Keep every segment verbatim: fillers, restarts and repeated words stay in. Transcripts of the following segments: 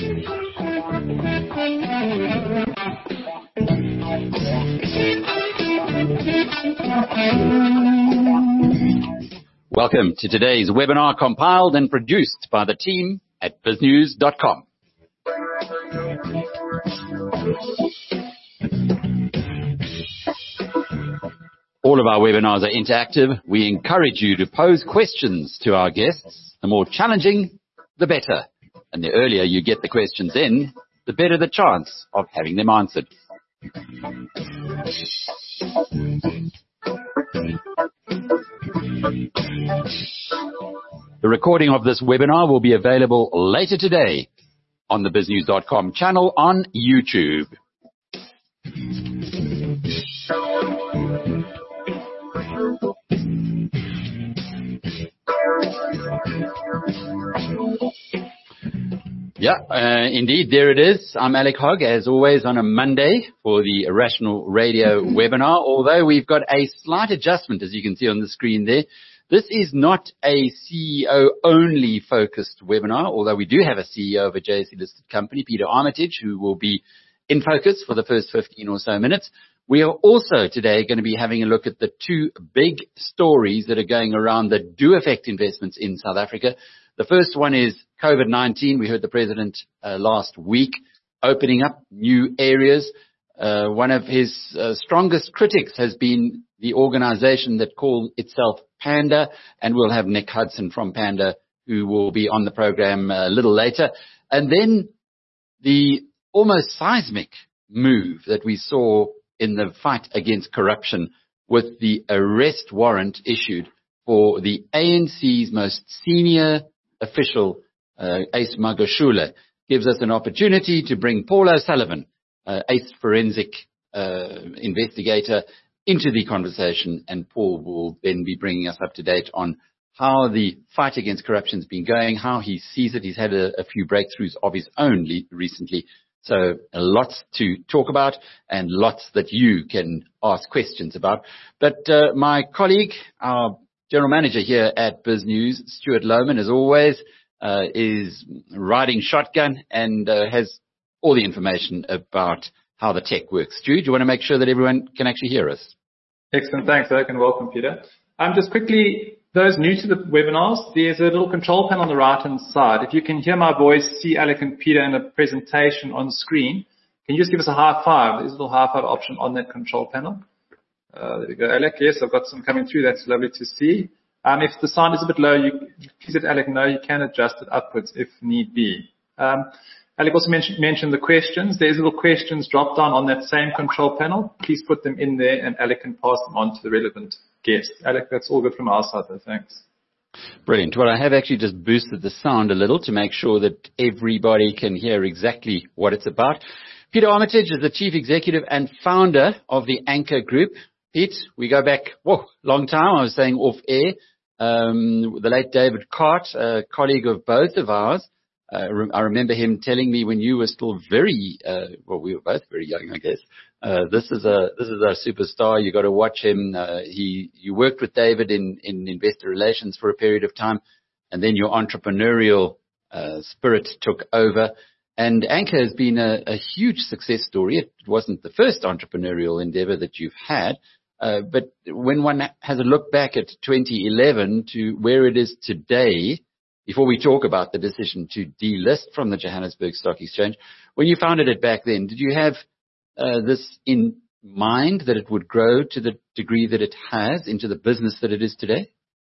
Welcome to today's webinar, compiled and produced by the team at biz news dot com. All of our webinars are interactive. We encourage you to pose questions to our guests. The more challenging, the better. And the earlier you get the questions in, the better the chance of having them answered. The recording of this webinar will be available later today on the biz news dot com channel on YouTube. Yeah, uh, indeed, there it is. I'm Alec Hogg, as always, on a Monday for the Rational Radio webinar, although we've got a slight adjustment, as you can see on the screen there. This is not a C E O-only focused webinar, although we do have a C E O of a J S E-listed company, Peter Armitage, who will be in focus for the first fifteen or so minutes. We are also today going to be having a look at the two big stories that are going around that do affect investments in South Africa. The first one is COVID nineteen. We heard the President uh, last week opening up new areas. Uh, one of his uh, strongest critics has been the organization that called itself Panda, and we'll have Nick Hudson from Panda who will be on the program a little later. And then the almost seismic move that we saw in the fight against corruption with the arrest warrant issued for the A N C's most senior official, uh, Ace Magashule, gives us an opportunity to bring Paul O'Sullivan, uh, Ace forensic uh, investigator, into the conversation, and Paul will then be bringing us up to date on how the fight against corruption has been going, how he sees it. He's had a, a few breakthroughs of his own le- recently. So lots to talk about and lots that you can ask questions about. But uh, my colleague, our General Manager here at Biz News, Stuart Lohman, as always, uh, is riding shotgun and uh, has all the information about how the tech works. Stu, do you want to make sure that everyone can actually hear us? Excellent. Thanks, Alec, and welcome, Peter. Um, just quickly, those new to the webinars, there's a little control panel on the right-hand side. If you can hear my voice, see Alec and Peter in a presentation on screen, can you just give us a high five? There's a little high five option on that control panel. Uh, there we go, Alec. Yes, I've got some coming through. That's lovely to see. Um, if the sound is a bit low, you please let Alec know. You can adjust it upwards if need be. Um, Alec also mentioned, mentioned the questions. There's little questions drop down on that same control panel. Please put them in there and Alec can pass them on to the relevant guest. Alec, that's all good from our side, though. Thanks. Brilliant. Well, I have actually just boosted the sound a little to make sure that everybody can hear exactly what it's about. Peter Armitage is the Chief Executive and founder of the Anchor Group. Pete, we go back, whoa, long time. I was saying off air. Um, the late David Cart, a colleague of both of ours. Uh, I remember him telling me when you were still very, uh, well, we were both very young, I guess. Uh, this is a, this is a superstar. You got to watch him. Uh, he, you worked with David in, in investor relations for a period of time, and then your entrepreneurial, uh, spirit took over. And Anchor has been a, a huge success story. It wasn't the first entrepreneurial endeavor that you've had. Uh, but when one has a look back at twenty eleven to where it is today, before we talk about the decision to delist from the Johannesburg Stock Exchange, when you founded it back then, did you have uh, this in mind, that it would grow to the degree that it has into the business that it is today?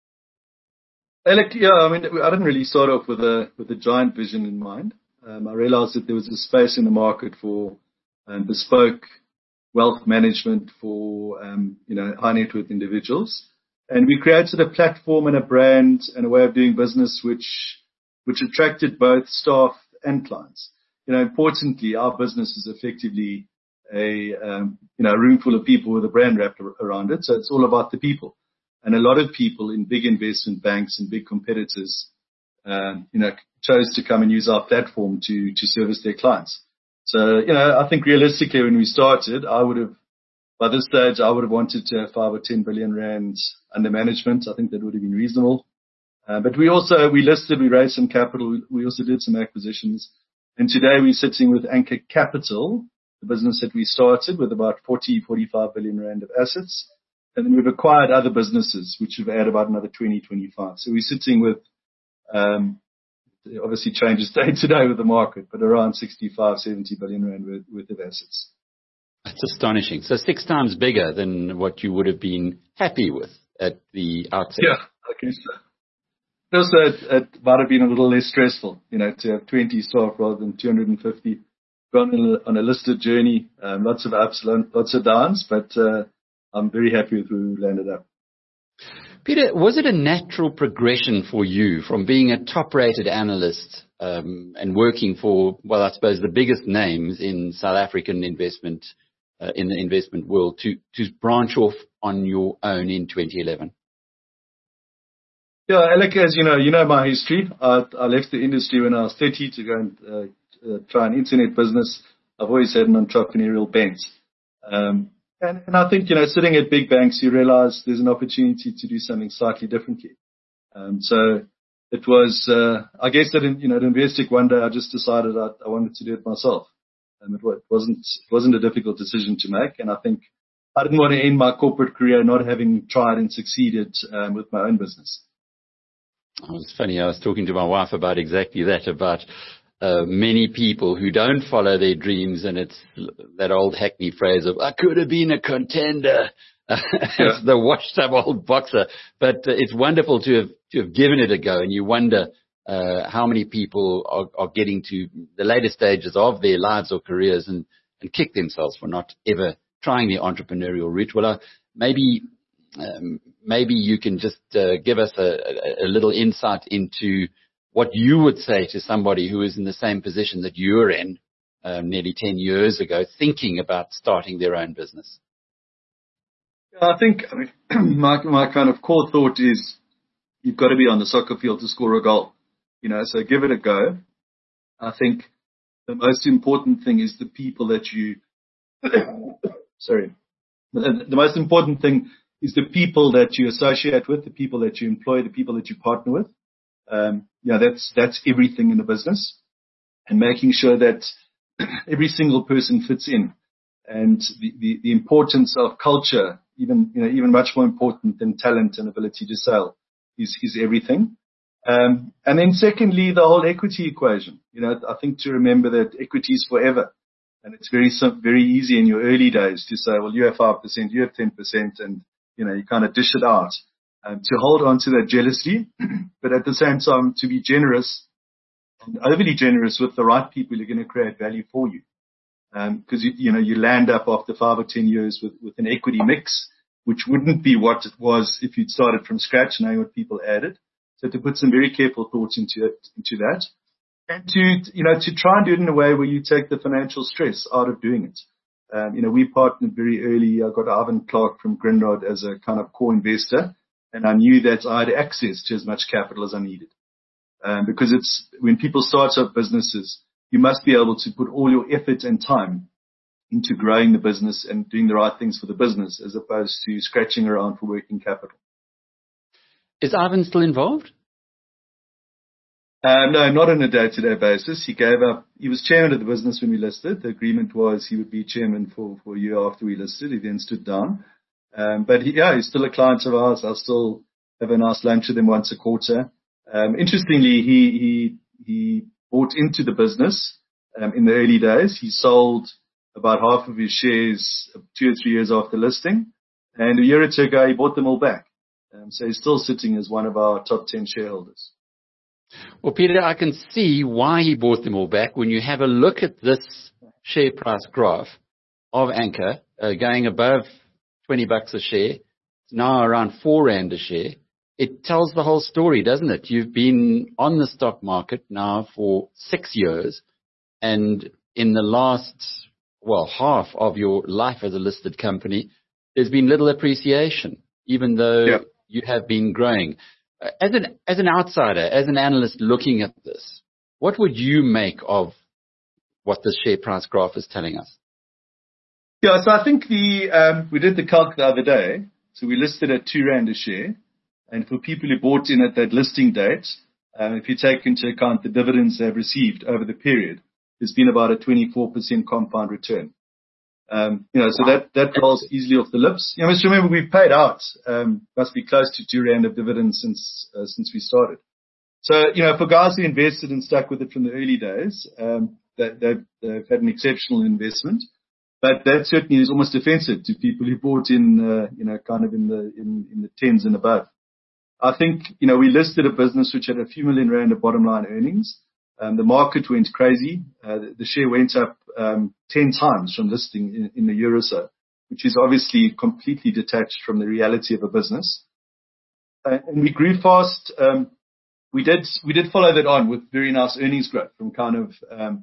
Alec, yeah, I mean, I didn't really start off with a with a giant vision in mind. Um, I realized that there was a space in the market for um, bespoke wealth management for um, you know high net worth individuals. And we created a platform and a brand and a way of doing business which which attracted both staff and clients. You know, importantly, our business is effectively a um, you know a room full of people with a brand wrapped around it. So it's all about the people. And a lot of people in big investment banks and big competitors, um, you know, chose to come and use our platform to to service their clients. So, you know, I think realistically when we started, I would have, by this stage, I would have wanted to have five or ten billion rands under management. I think that would have been reasonable. Uh, but we also, we listed, we raised some capital. We also did some acquisitions. And today we're sitting with Anchor Capital, the business that we started with about forty, forty-five billion rand of assets. And then we've acquired other businesses, which have added about another twenty, twenty-five. So we're sitting with, um, it obviously changes day to day with the market, but around sixty-five, seventy billion rand worth, worth of assets. That's astonishing. So six times bigger than what you would have been happy with at the outset. Yeah, I guess so. Also, it, it might have been a little less stressful, you know, to have twenty staff rather than two hundred fifty. Gone on a, on a listed journey, um, lots of ups, lots of downs, but uh, I'm very happy with where we landed up. Peter, was it a natural progression for you from being a top-rated analyst um, and working for, well, I suppose the biggest names in South African investment, uh, in the investment world, to, to branch off on your own in twenty eleven? Yeah, Alec, as you know, you know my history. I, I left the industry when I was thirty to go and uh, uh, try an internet business. I've always had an entrepreneurial bent. Um, And, and I think, you know, sitting at big banks, you realize there's an opportunity to do something slightly differently. Um, so it was, uh, I guess that, in, you know, at Investec one day, I just decided I, I wanted to do it myself. Um, it, it wasn't, it wasn't a difficult decision to make. And I think I didn't want to end my corporate career not having tried and succeeded, um, with my own business. Oh, it's funny. I was talking to my wife about exactly that, about Uh, many people who don't follow their dreams, and it's that old hackney phrase of, I could have been a contender. Yeah. It's the washed up old boxer. But uh, it's wonderful to have, to have given it a go, and you wonder uh, how many people are, are getting to the later stages of their lives or careers and, and kick themselves for not ever trying the entrepreneurial route. Well, uh, maybe um, maybe you can just uh, give us a, a, a little insight into what you would say to somebody who is in the same position that you're in um, nearly ten years ago, thinking about starting their own business. I think I mean, my, my kind of core thought is you've got to be on the soccer field to score a goal. You know, so give it a go. I think the most important thing is the people that you, sorry, the, the most important thing is the people that you associate with, the people that you employ, the people that you partner with. Um, yeah, that's, that's everything in the business, and making sure that every single person fits in. And the, the, the importance of culture, even, you know, even much more important than talent and ability to sell, is, is everything. Um, and then secondly, the whole equity equation. You know, I think to remember that equity is forever. And it's very, very easy in your early days to say, well, you have five percent, you have ten percent, and, you know, you kind of dish it out. Um, to hold on to that jealously, but at the same time to be generous and overly generous with the right people who are going to create value for you. Because, um, you, you know, you land up after five or ten years with, with an equity mix, which wouldn't be what it was if you'd started from scratch, knowing what people added. So to put some very careful thoughts into it, into that. And to, you know, to try and do it in a way where you take the financial stress out of doing it. Um, you know, we partnered very early. I got Ivan Clark from Grindrod as a kind of core investor. And I knew that I had access to as much capital as I needed. Um, because it's, when people start up businesses, you must be able to put all your effort and time into growing the business and doing the right things for the business, as opposed to scratching around for working capital. Is Ivan still involved? Um, no, not on a day-to-day basis. He gave up. He was chairman of the business when we listed. The agreement was he would be chairman for, for a year after we listed. He then stood down. Um, but he, yeah, he's still a client of ours. I still have a nice lunch with him once a quarter. Um, interestingly, he, he, he bought into the business, um, in the early days. He sold about half of his shares two or three years after listing. And a year or two ago, he bought them all back. Um, so he's still sitting as one of our top ten shareholders. Well, Peter, I can see why he bought them all back. When you have a look at this share price graph of Anchor, uh, going above twenty bucks a share. It's now around four rand a share. It tells the whole story, doesn't it? You've been on the stock market now for six years, and in the last, well, half of your life as a listed company, there's been little appreciation, even though yeah. you have been growing. As an, as an outsider, as an analyst looking at this, what would you make of what the share price graph is telling us? Yeah, so I think the um, we did the calc the other day. So we listed at two rand a share, and for people who bought in at that listing date, um, if you take into account the dividends they've received over the period, there's been about a twenty-four percent compound return. Um, you know, so that, that rolls easily off the lips. You know, must remember we've paid out, um, must be close to two rand of dividends since, uh, since we started. So, you know, for guys who invested and stuck with it from the early days, um, they, they've, they've had an exceptional investment. But that certainly is almost offensive to people who bought in, uh, you know, kind of in the, in, in the tens and above. I think, you know, we listed a business which had a few million rand of bottom line earnings. Um, the market went crazy. Uh, the, the share went up, um, ten times from listing in, in a year or so, which is obviously completely detached from the reality of a business. Uh, and we grew fast. Um, we did, we did follow that on with very nice earnings growth from kind of, um,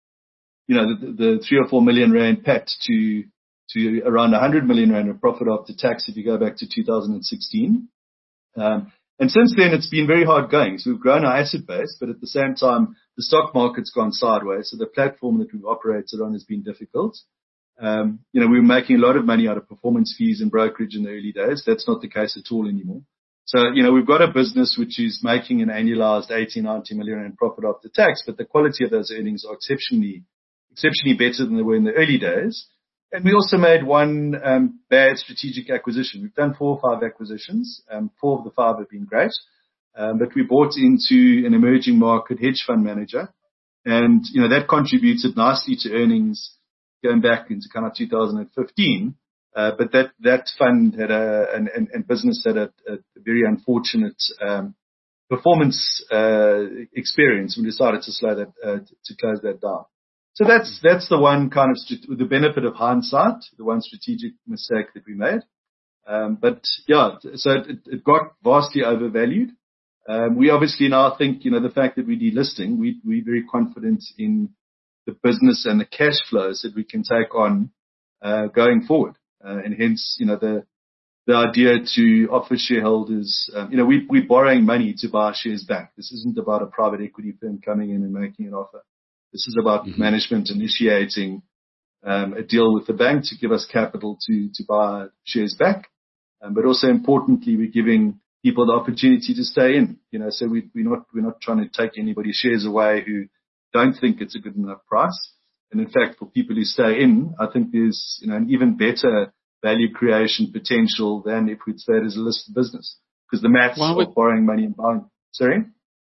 you know, the, the three or four million rand pat to, to around a hundred million rand of profit after tax if you go back to two thousand sixteen. Um, and since then it's been very hard going. So we've grown our asset base, but at the same time, the stock market's gone sideways. So the platform that we've operated on has been difficult. Um, you know, we were making a lot of money out of performance fees and brokerage in the early days. That's not the case at all anymore. So, you know, we've got a business which is making an annualized eighty, ninety million rand profit after tax, but the quality of those earnings are exceptionally exceptionally better than they were in the early days. And we also made one um, bad strategic acquisition. We've done four or five acquisitions. Um, four of the five have been great. Um, but we bought into an emerging market hedge fund manager. And, you know, that contributed nicely to earnings going back into kind of two thousand fifteen. Uh, but that, that fund had a, and, and, and business had a, a very unfortunate um, performance uh, experience. We decided to slow that, uh, to close that down. So that's, that's the one kind of, with the benefit of hindsight, the one strategic mistake that we made. Um, but yeah, so it, it got vastly overvalued. Um, we obviously now think, you know, the fact that we're delisting, we, we're very confident in the business and the cash flows that we can take on, uh, going forward. Uh, and hence, you know, the, the idea to offer shareholders, um, you know, we, we're borrowing money to buy shares back. This isn't about a private equity firm coming in and making an offer. This is about mm-hmm. management initiating um, a deal with the bank to give us capital to, to buy shares back. Um, but also importantly, we're giving people the opportunity to stay in. You know, so we, we're not we're not trying to take anybody's shares away who don't think it's a good enough price. And in fact, for people who stay in, I think there's, you know, an even better value creation potential than if we'd stayed as a listed business, because the maths well, of borrowing money and buying. Sorry.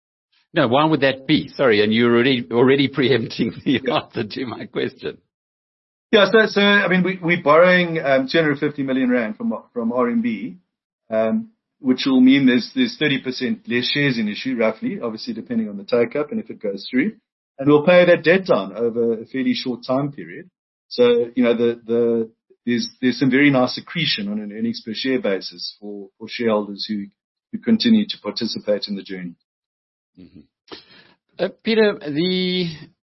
No, why would that be? Sorry, and you're already already preempting the yeah. answer to my question. Yeah, so so I mean, we, we're borrowing um, two hundred fifty million rand from from R M B, um, which will mean there's there's thirty percent less shares in issue, roughly, obviously depending on the take up and if it goes through, and we'll pay that debt down over a fairly short time period. So you know the the there's there's some very nice accretion on an earnings per share basis for for shareholders who who continue to participate in the journey. Mm-hmm. Uh, Peter, the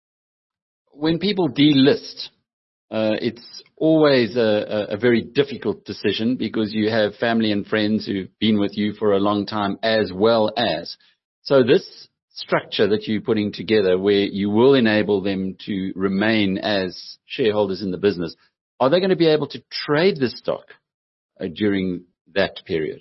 when people delist, uh, it's always a, a very difficult decision because you have family and friends who've been with you for a long time as well as. So this structure that you're putting together where you will enable them to remain as shareholders in the business, are they going to be able to trade the stock uh, during that period?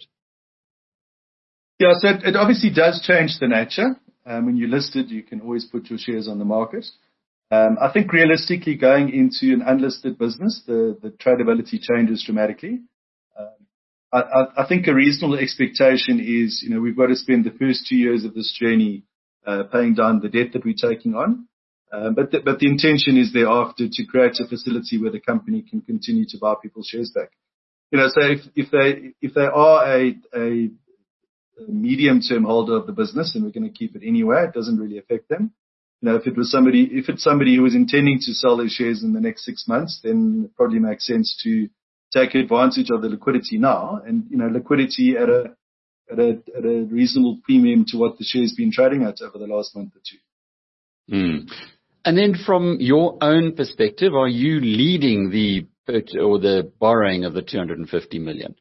Yeah, so it, it obviously does change the nature. Um, when you're listed, you can always put your shares on the market. Um, I think realistically going into an unlisted business, the, the tradability changes dramatically. Um, I, I, I think a reasonable expectation is, you know, we've got to spend the first two years of this journey uh, paying down the debt that we're taking on. Um, but, the, but the intention is thereafter to create a facility where the company can continue to buy people's shares back. You know, so if, if they if they are a, a a medium-term holder of the business, and we're going to keep it anyway. It doesn't really affect them. You know, if it was somebody, if it's somebody who was intending to sell their shares in the next six months, then it probably makes sense to take advantage of the liquidity now, and you know, liquidity at a at a at a reasonable premium to what the share's been trading at over the last month or two. Mm. And then, from your own perspective, are you leading the or the borrowing of the two hundred fifty million?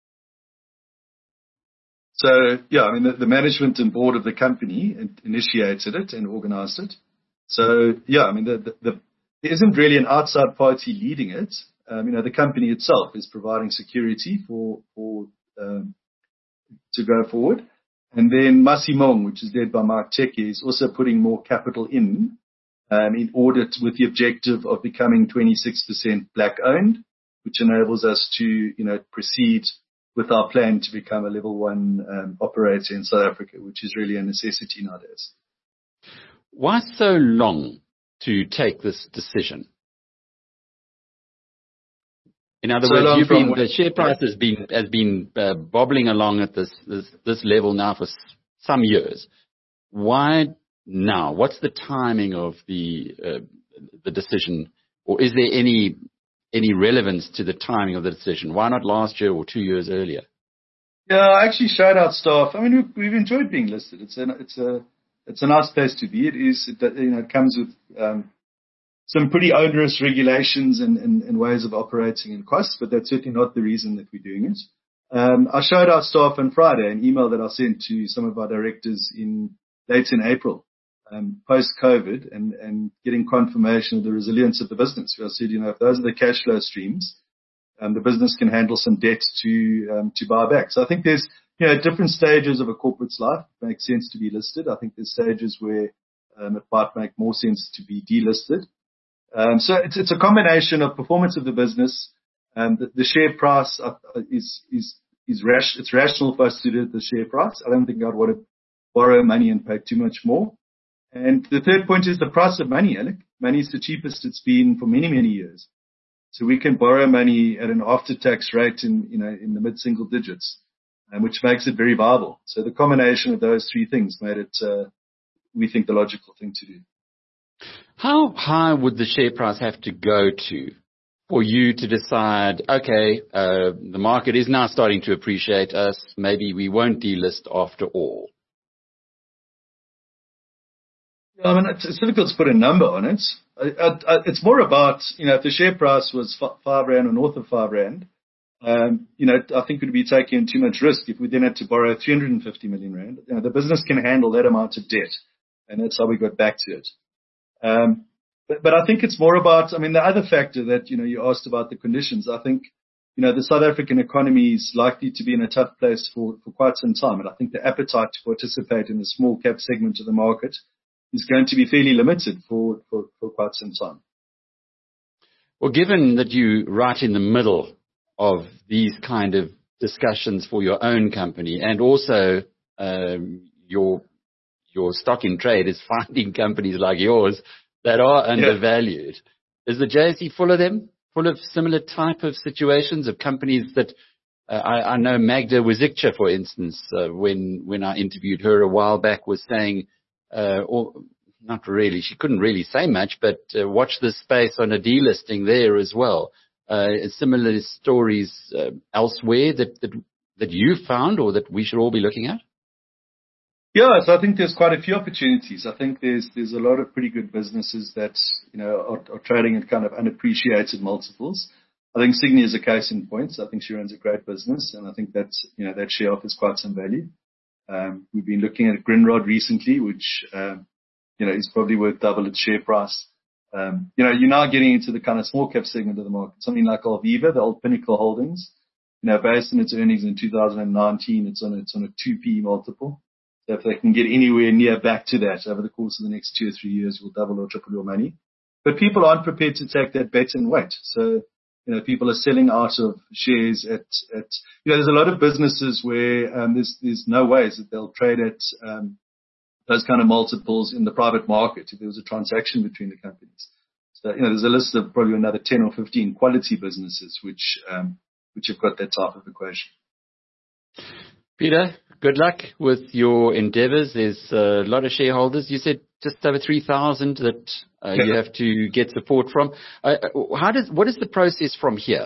So, yeah, I mean, the, the management and board of the company initiated it and organized it. So, yeah, I mean, the, the, the, there isn't really an outside party leading it. Um, you know, the company itself is providing security for, for, um, to go forward. And then Masimong, which is led by Mark Teke, is also putting more capital in, um, in order to, with the objective of becoming twenty-six percent black owned, which enables us to, you know, proceed with our plan to become a level one um, operator in South Africa, which is really a necessity nowadays. Why so long to take this decision? In other So words, long you've from been, when- the share price has been has been uh, bobbling along at this, this this level now for s- some years. Why now? What's the timing of the uh, the decision, or is there any any relevance to the timing of the decision? Why not last year or two years earlier? Yeah, I actually shout out staff. I mean, we've, we've enjoyed being listed. It's a it's a it's a nice place to be. It is, it, you know, it comes with um, some pretty onerous regulations and, and, and ways of operating and costs, but that's certainly not the reason that we're doing it. Um, I showed our staff on Friday an email that I sent to some of our directors in late in April, um, post-COVID, and, and getting confirmation of the resilience of the business. I said, you know, if those are the cash flow streams, um, the business can handle some debt to um, to buy back. So I think there's, you know, different stages of a corporate's life. It makes sense to be listed. I think there's stages where um, it might make more sense to be delisted. Um, so it's, it's a combination of performance of the business. Um, the, the share price uh, is, is, is rash, it's rational for us to do the share price. I don't think I'd want to borrow money and pay too much more. And the third point is the price of money, Alec. Money is the cheapest it's been for many, many years. So we can borrow money at an after-tax rate in, you know, in the mid-single digits, um, which makes it very viable. So the combination of those three things made it, uh, we think, the logical thing to do. How high would the share price have to go to for you to decide, okay, uh, the market is now starting to appreciate us, maybe we won't delist after all? I mean, it's, it's difficult to put a number on it. I, I, it's more about, you know, if the share price was f- five rand or north of five rand, um, you know, I think we'd be taking too much risk if we then had to borrow three hundred fifty million rand. You know, the business can handle that amount of debt, and that's how we got back to it. Um, but, but I think it's more about, I mean, the other factor that, you know, you asked about the conditions. I think, you know, the South African economy is likely to be in a tough place for, for quite some time. And I think the appetite to participate in the small cap segment of the market is going to be fairly limited for, for, for quite some time. Well, given that you right in the middle of these kind of discussions for your own company, and also um, your your stock in trade is finding companies like yours that are undervalued. Yeah. Is the J S E full of them? Full of similar type of situations of companies that uh, I, I know Magda Wazikcha, for instance, uh, when when I interviewed her a while back, was saying, uh, or not really, she couldn't really say much, but uh, watch this space on a delisting there as well. Uh, similar stories uh, elsewhere that, that that you found or that we should all be looking at? Yeah, so I think there's quite a few opportunities. I think there's there's a lot of pretty good businesses that, you know, are, are trading at kind of unappreciated multiples. I think Signia is a case in point. I think she runs a great business, and I think that's, you know, that share offers quite some value. Um, we've been looking at Grindrod recently, which um, you know is probably worth double its share price. Um, you know, you're now getting into the kind of small cap segment of the market. Something like Alviva, the old Pinnacle Holdings. You know, based on its earnings in two thousand nineteen, it's on it's on a two P multiple. So if they can get anywhere near back to that over the course of the next two or three years, we'll double or triple your money. But people aren't prepared to take that bet and wait. So, you know, people are selling out of shares at, at you know, there's a lot of businesses where um, there's, there's no ways that they'll trade at um, those kind of multiples in the private market if there was a transaction between the companies. So, you know, there's a list of probably another ten or fifteen quality businesses which, um, which have got that type of equation. Peter, good luck with your endeavors. There's a lot of shareholders. You said just over three thousand that uh, you have to get support from. Uh, how does, what is the process from here?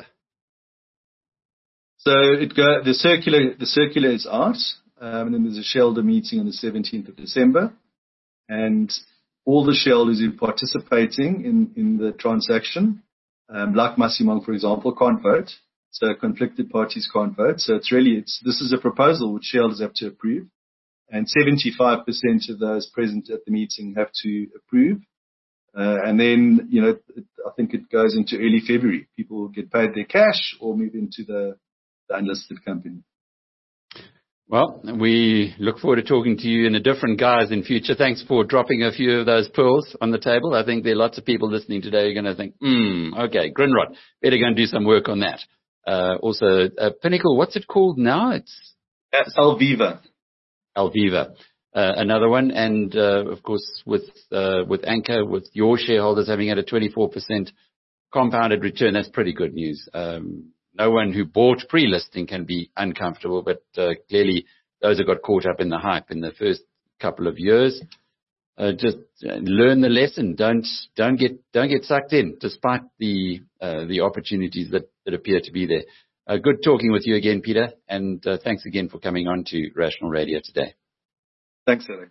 So it go, the circular, the circular is out, um, and then there's a shareholder meeting on the seventeenth of December, and all the shareholders who are participating in, in the transaction, um, like Masimong, for example, can't vote. So conflicted parties can't vote. So it's really, it's, this is a proposal which shareholders have to approve. And seventy-five percent of those present at the meeting have to approve. Uh, and then, you know, it, I think it goes into early February. People will get paid their cash or move into the, the unlisted company. Well, we look forward to talking to you in a different guise in future. Thanks for dropping a few of those pearls on the table. I think there are lots of people listening today who are going to think, hmm, okay, Grindrod, better go and do some work on that. Uh, also, uh, Pinnacle, what's it called now? It's Alviva. Alviva. Uh, another one, and uh, of course with uh, with Anchor, with your shareholders having had a twenty-four percent compounded return, that's pretty good news. Um, no one who bought pre-listing can be uncomfortable, but uh, clearly those who got caught up in the hype in the first couple of years, uh, just learn the lesson. Don't don't get don't get sucked in, despite the uh, the opportunities that, that appear to be there. Uh, good talking with you again, Peter, and uh, thanks again for coming on to Rational Radio today. Thanks, Alec.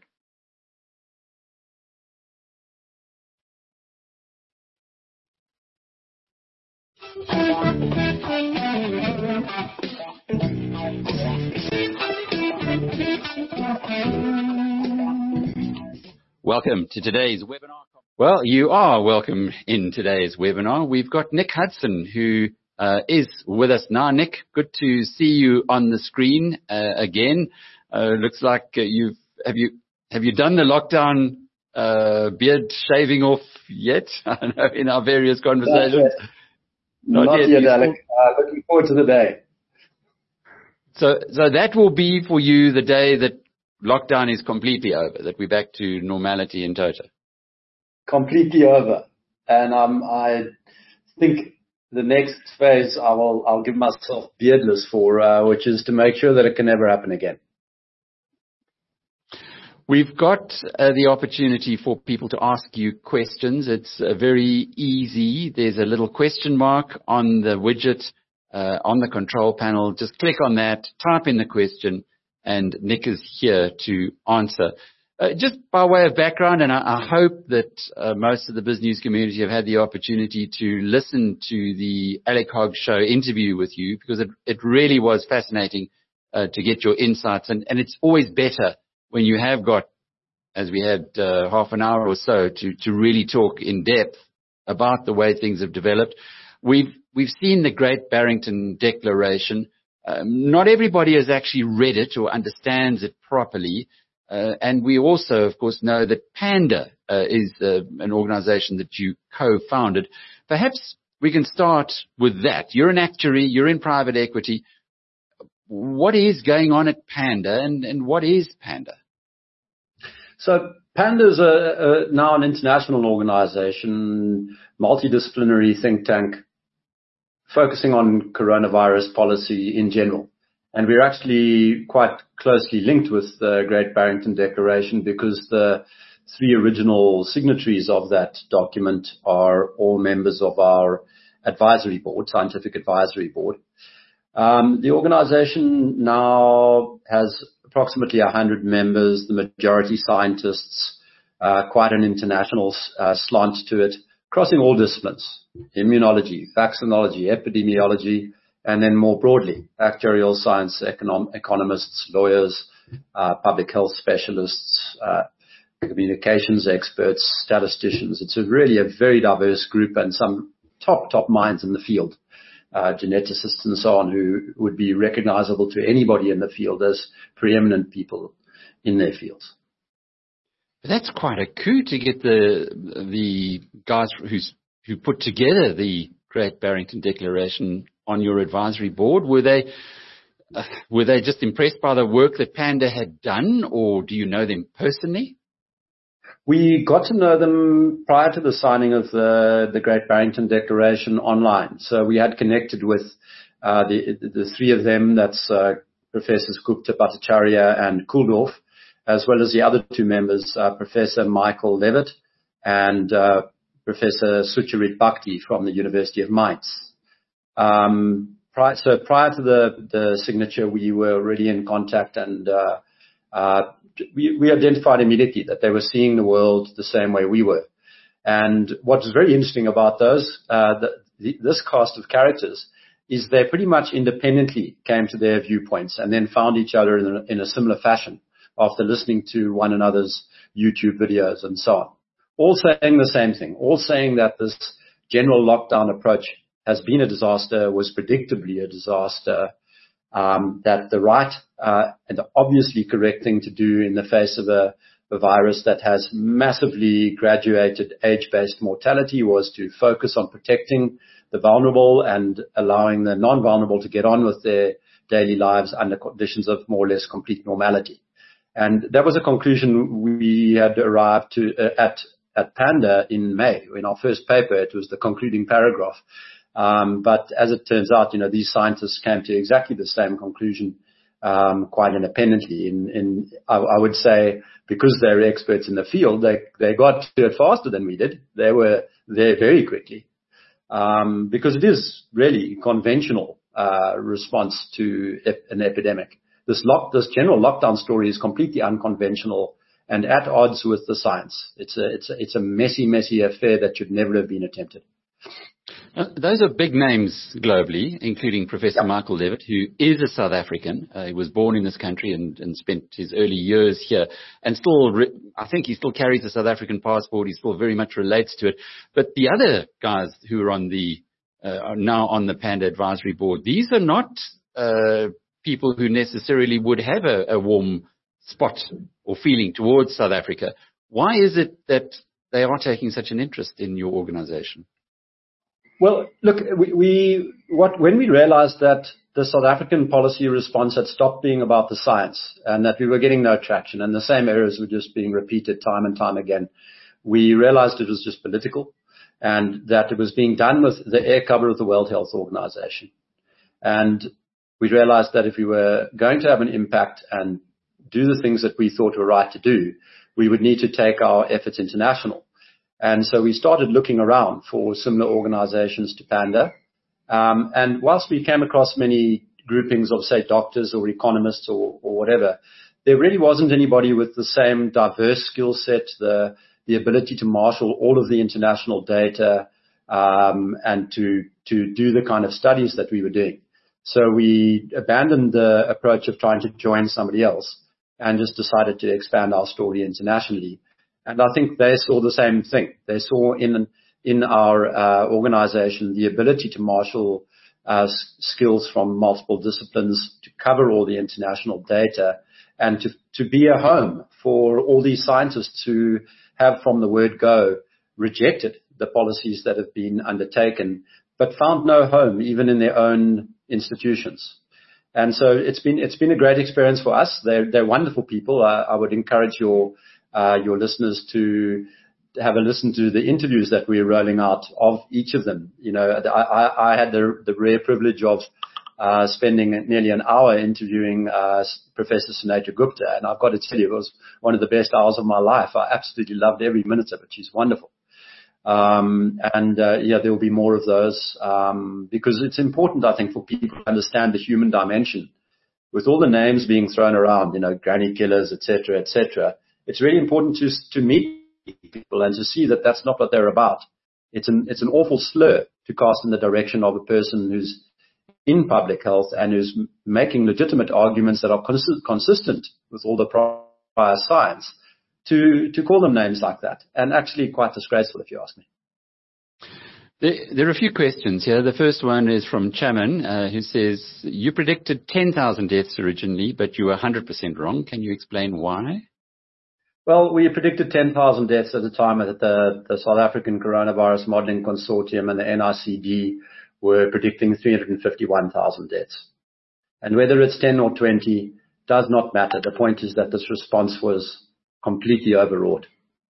Welcome to today's webinar. Well, you are welcome in today's webinar. We've got Nick Hudson, who uh, is with us now. Nick, good to see you on the screen uh, again. Uh, looks like uh, you've have you have you done the lockdown uh, beard shaving off yet? I know in our various conversations. Not, Not yet, yet Alec. Uh, looking forward to the day. So, so that will be for you the day that lockdown is completely over, that we're back to normality in toto. Completely over. And um, I think the next phase I will, I'll give myself beardless for, uh, which is to make sure that it can never happen again. We've got uh, the opportunity for people to ask you questions. It's uh, very easy. There's a little question mark on the widget uh, on the control panel. Just click on that, type in the question, and Nick is here to answer. Uh, just by way of background, and I, I hope that uh, most of the business community have had the opportunity to listen to the Alec Hogg Show interview with you, because it, it really was fascinating uh, to get your insights. And, and it's always better when you have got, as we had uh, half an hour or so, to, to really talk in depth about the way things have developed. We've, we've seen the Great Barrington Declaration. Um, not everybody has actually read it or understands it properly. Uh, and we also, of course, know that Panda uh, is uh, an organization that you co-founded. Perhaps we can start with that. You're an actuary. You're in private equity. What is going on at Panda, and, and what is Panda? So Panda is a, a, now an international organization, multidisciplinary think tank, focusing on coronavirus policy in general. And we're actually quite closely linked with the Great Barrington Declaration, because the three original signatories of that document are all members of our advisory board, scientific advisory board. Um, the organization now has approximately one hundred members, the majority scientists, uh, quite an international uh, slant to it, crossing all disciplines: immunology, vaccinology, epidemiology, and then more broadly, actuarial science, econom- economists, lawyers, uh, public health specialists, uh, communications experts, statisticians. It's a really a very diverse group, and some top, top minds in the field. Uh, geneticists and so on, who would be recognizable to anybody in the field as preeminent people in their fields. That's quite a coup to get the the guys who's, who put together the Great Barrington Declaration on your advisory board. Were they uh, were they just impressed by the work that Panda had done, or do you know them personally? We got to know them prior to the signing of the, the Great Barrington Declaration online. So we had connected with uh, the, the three of them. That's uh, Professors Gupta, Bhattacharya, and Kulldorff, as well as the other two members, uh, Professor Michael Levitt and uh, Professor Sucharit Bhakti from the University of Mainz. Um, prior, so prior to the, the signature, we were already in contact, and uh, uh, we, we identified immediately that they were seeing the world the same way we were. And what was very interesting about those, uh, the, the, this cast of characters, is they pretty much independently came to their viewpoints and then found each other in a, in a similar fashion after listening to one another's YouTube videos and so on. All saying the same thing, all saying that this general lockdown approach has been a disaster, was predictably a disaster, um, that the right uh, and the obviously correct thing to do in the face of a, a virus that has massively graduated age-based mortality was to focus on protecting the vulnerable and allowing the non-vulnerable to get on with their daily lives under conditions of more or less complete normality. And that was a conclusion we had arrived to uh, at at Panda in May. In our first paper, it was the concluding paragraph. Um, but as it turns out, you know, these scientists came to exactly the same conclusion um, quite independently. In, in I, I would say, because they're experts in the field, they they got to it faster than we did. They were there very quickly um, because it is really conventional uh, response to ep- an epidemic. This lock, this general lockdown story is completely unconventional and at odds with the science. It's a, it's a, it's a messy, messy affair that should never have been attempted. Uh, those are big names globally, including Professor Yeah. Michael Levitt, who is a South African. Uh, he was born in this country and, and spent his early years here, and still, re- I think he still carries a South African passport. He still very much relates to it. But the other guys who are on the uh, are now on the Panda Advisory Board, these are not uh, people who necessarily would have a, a warm spot or feeling towards South Africa. Why is it that they are taking such an interest in your organization? Well, look, we, we what when we realized that the South African policy response had stopped being about the science and that we were getting no traction and the same errors were just being repeated time and time again, we realized it was just political and that it was being done with the air cover of the World Health Organization. And we realized that if we were going to have an impact and do the things that we thought were right to do, we would need to take our efforts international. And so we started looking around for similar organizations to Panda. Um, and whilst we came across many groupings of, say, doctors or economists or, or whatever, there really wasn't anybody with the same diverse skill set, the, the ability to marshal all of the international data, um, and to, to do the kind of studies that we were doing. So we abandoned the approach of trying to join somebody else and just decided to expand our story internationally. And I think they saw the same thing. They saw in in our uh, organization the ability to marshal uh, skills from multiple disciplines, to cover all the international data, and to, to be a home for all these scientists who have, from the word go, rejected the policies that have been undertaken, but found no home even in their own institutions. And so it's been it's been a great experience for us. They're they're wonderful people. I, I would encourage your uh, your listeners to have a listen to the interviews that we're rolling out of each of them. You know, I, I, I had the the rare privilege of uh, spending nearly an hour interviewing uh, Professor Sunetra Gupta, and I've got to tell you, it was one of the best hours of my life. I absolutely loved every minute of it. She's wonderful. Um, and, uh, yeah, there will be more of those, um, because it's important, I think, for people to understand the human dimension. With all the names being thrown around, you know, granny killers, et cetera, et cetera, it's really important to, to meet people and to see that that's not what they're about. It's an, it's an awful slur to cast in the direction of a person who's in public health and who's making legitimate arguments that are cons- consistent with all the prior science. To, to call them names like that, and actually quite disgraceful if you ask me. There, there are a few questions here. The first one is from Chaman, uh, who says, you predicted ten thousand deaths originally, but you were one hundred percent wrong. Can you explain why? Well, we predicted ten thousand deaths at the time that the, the South African Coronavirus Modeling Consortium and the N I C D were predicting three hundred fifty-one thousand deaths. And whether it's ten or twenty does not matter. The point is that this response was completely overwrought.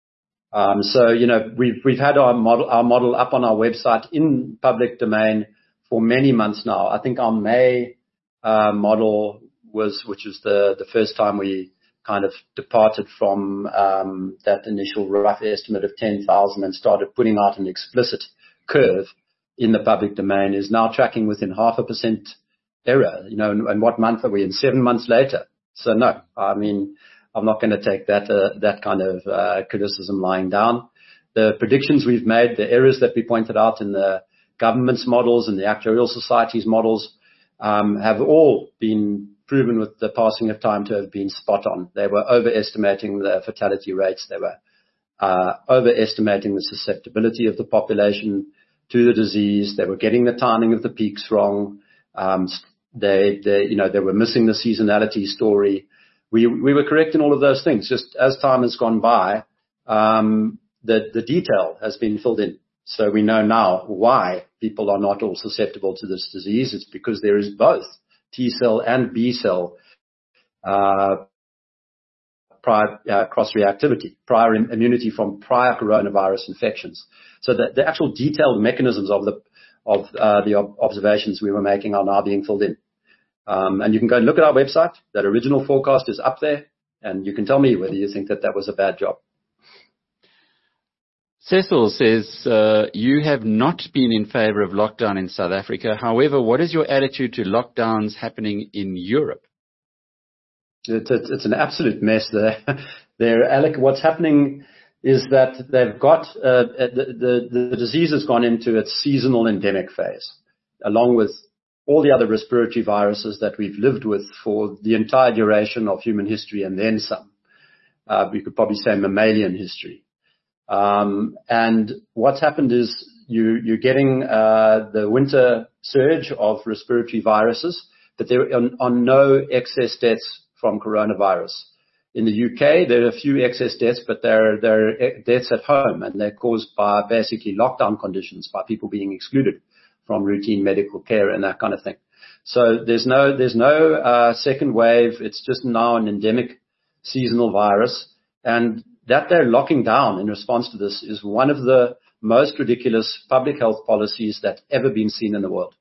Um, so, you know, we've, we've had our model, our model up on our website in public domain for many months now. I think our May, uh, model was, which was the, the first time we kind of departed from, um, that initial rough estimate of ten thousand and started putting out an explicit curve in the public domain, is now tracking within half a percent error. You know, and, and what month are we in? Seven months later. So no, I mean, I'm not going to take that uh, that kind of uh, criticism lying down. The predictions we've made, the errors that we pointed out in the government's models and the actuarial society's models, um, have all been proven with the passing of time to have been spot on. They were overestimating the fatality rates. They were uh, overestimating the susceptibility of the population to the disease. They were getting the timing of the peaks wrong. Um, they, they, you know, they were missing the seasonality story. We, we were correct in all of those things. Just as time has gone by, um, the, the detail has been filled in. So we know now why people are not all susceptible to this disease. It's because there is both T cell and B cell, uh, prior, uh, cross-reactivity, prior immunity from prior coronavirus infections. So the, the actual detailed mechanisms of the of uh, the ob- observations we were making are now being filled in. Um, and you can go and look at our website. That original forecast is up there, and you can tell me whether you think that that was a bad job. Cecil says, uh, you have not been in favor of lockdown in South Africa. However, what is your attitude to lockdowns happening in Europe? It's, it's, it's an absolute mess there. there, Alec, what's happening is that they've got, uh, the, the, the disease has gone into its seasonal endemic phase, along with all the other respiratory viruses that we've lived with for the entire duration of human history and then some. Uh, we could probably say mammalian history. Um, and what's happened is you, you're getting, uh, the winter surge of respiratory viruses, but there are, are no excess deaths from coronavirus. In the U K, there are a few excess deaths, but they're, they're deaths at home, and they're caused by basically lockdown conditions, by people being excluded from routine medical care and that kind of thing. So there's no, there's no, uh, second wave. It's just now an endemic seasonal virus. And that they're locking down in response to this is one of the most ridiculous public health policies that's ever been seen in the world.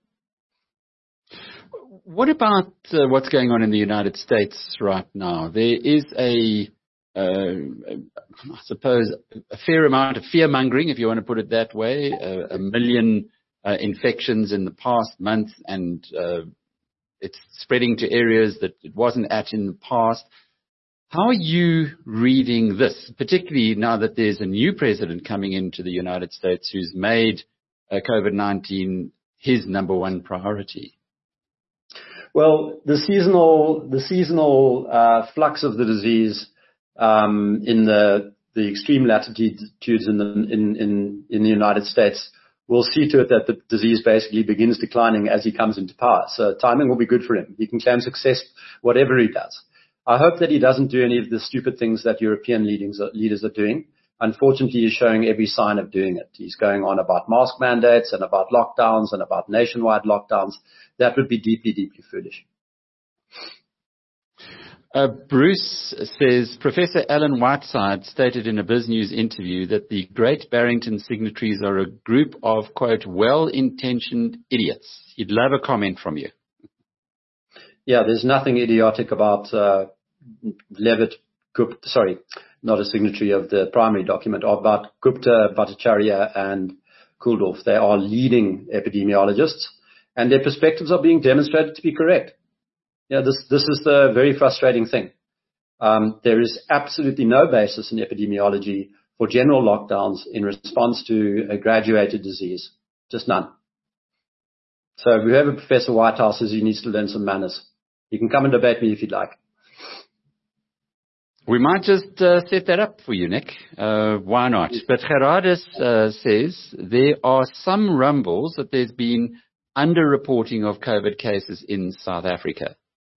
What about uh, what's going on in the United States right now? There is a, uh, I suppose, a fair amount of fear-mongering, if you want to put it that way, uh, a million uh, infections in the past month, and uh, it's spreading to areas that it wasn't at in the past. How are you reading this, particularly now that there's a new president coming into the United States who's made uh, COVID nineteen his number one priority? Well, the seasonal, the seasonal uh, flux of the disease um, in the the extreme latitudes in the in, in in the United States will see to it that the disease basically begins declining as he comes into power. So timing will be good for him. He can claim success whatever he does. I hope that he doesn't do any of the stupid things that European leaders are, leaders are doing. Unfortunately, he's showing every sign of doing it. He's going on about mask mandates and about lockdowns and about nationwide lockdowns. That would be deeply, deeply foolish. Uh, Bruce says, Professor Alan Whiteside stated in a BizNews interview that the Great Barrington signatories are a group of, quote, well-intentioned idiots. He'd love a comment from you. Yeah, there's nothing idiotic about uh, Levitt, Gupta, sorry, not a signatory of the primary document, about Gupta, Bhattacharya, and Kulldorff. They are leading epidemiologists, and their perspectives are being demonstrated to be correct. Yeah, this this is the very frustrating thing. Um, there is absolutely no basis in epidemiology for general lockdowns in response to a graduated disease. Just none. So whoever Professor Whitehouse says he needs to learn some manners. You can come and debate me if you'd like. We might just uh, set that up for you, Nick. Uh, why not? But Gerardus uh, says there are some rumbles that there's been underreporting of COVID cases in South Africa.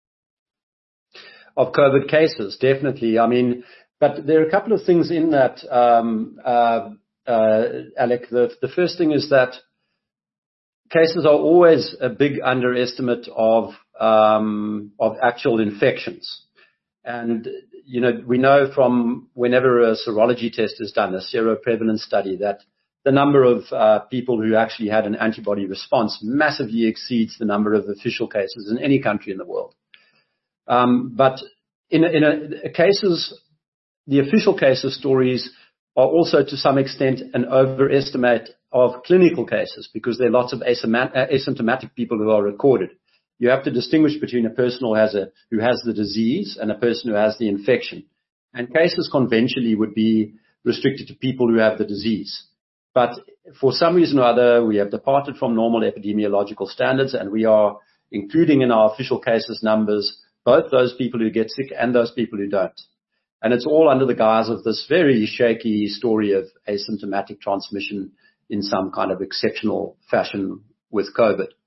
Of COVID cases, definitely. I mean, but there are a couple of things in that, um, uh, uh, Alec. The, the first thing is that cases are always a big underestimate of um, of actual infections. And, you know, we know from whenever a serology test is done, a seroprevalence study, that the number of uh, people who actually had an antibody response massively exceeds the number of official cases in any country in the world. Um, but in, a, in a, cases, the official cases stories are also to some extent an overestimate of clinical cases, because there are lots of asymptomatic people who are recorded. You have to distinguish between a person who has a who has the disease and a person who has the infection. And cases conventionally would be restricted to people who have the disease. But for some reason or other, we have departed from normal epidemiological standards, and we are including in our official cases numbers both those people who get sick and those people who don't. And it's all under the guise of this very shaky story of asymptomatic transmission in some kind of exceptional fashion with COVID.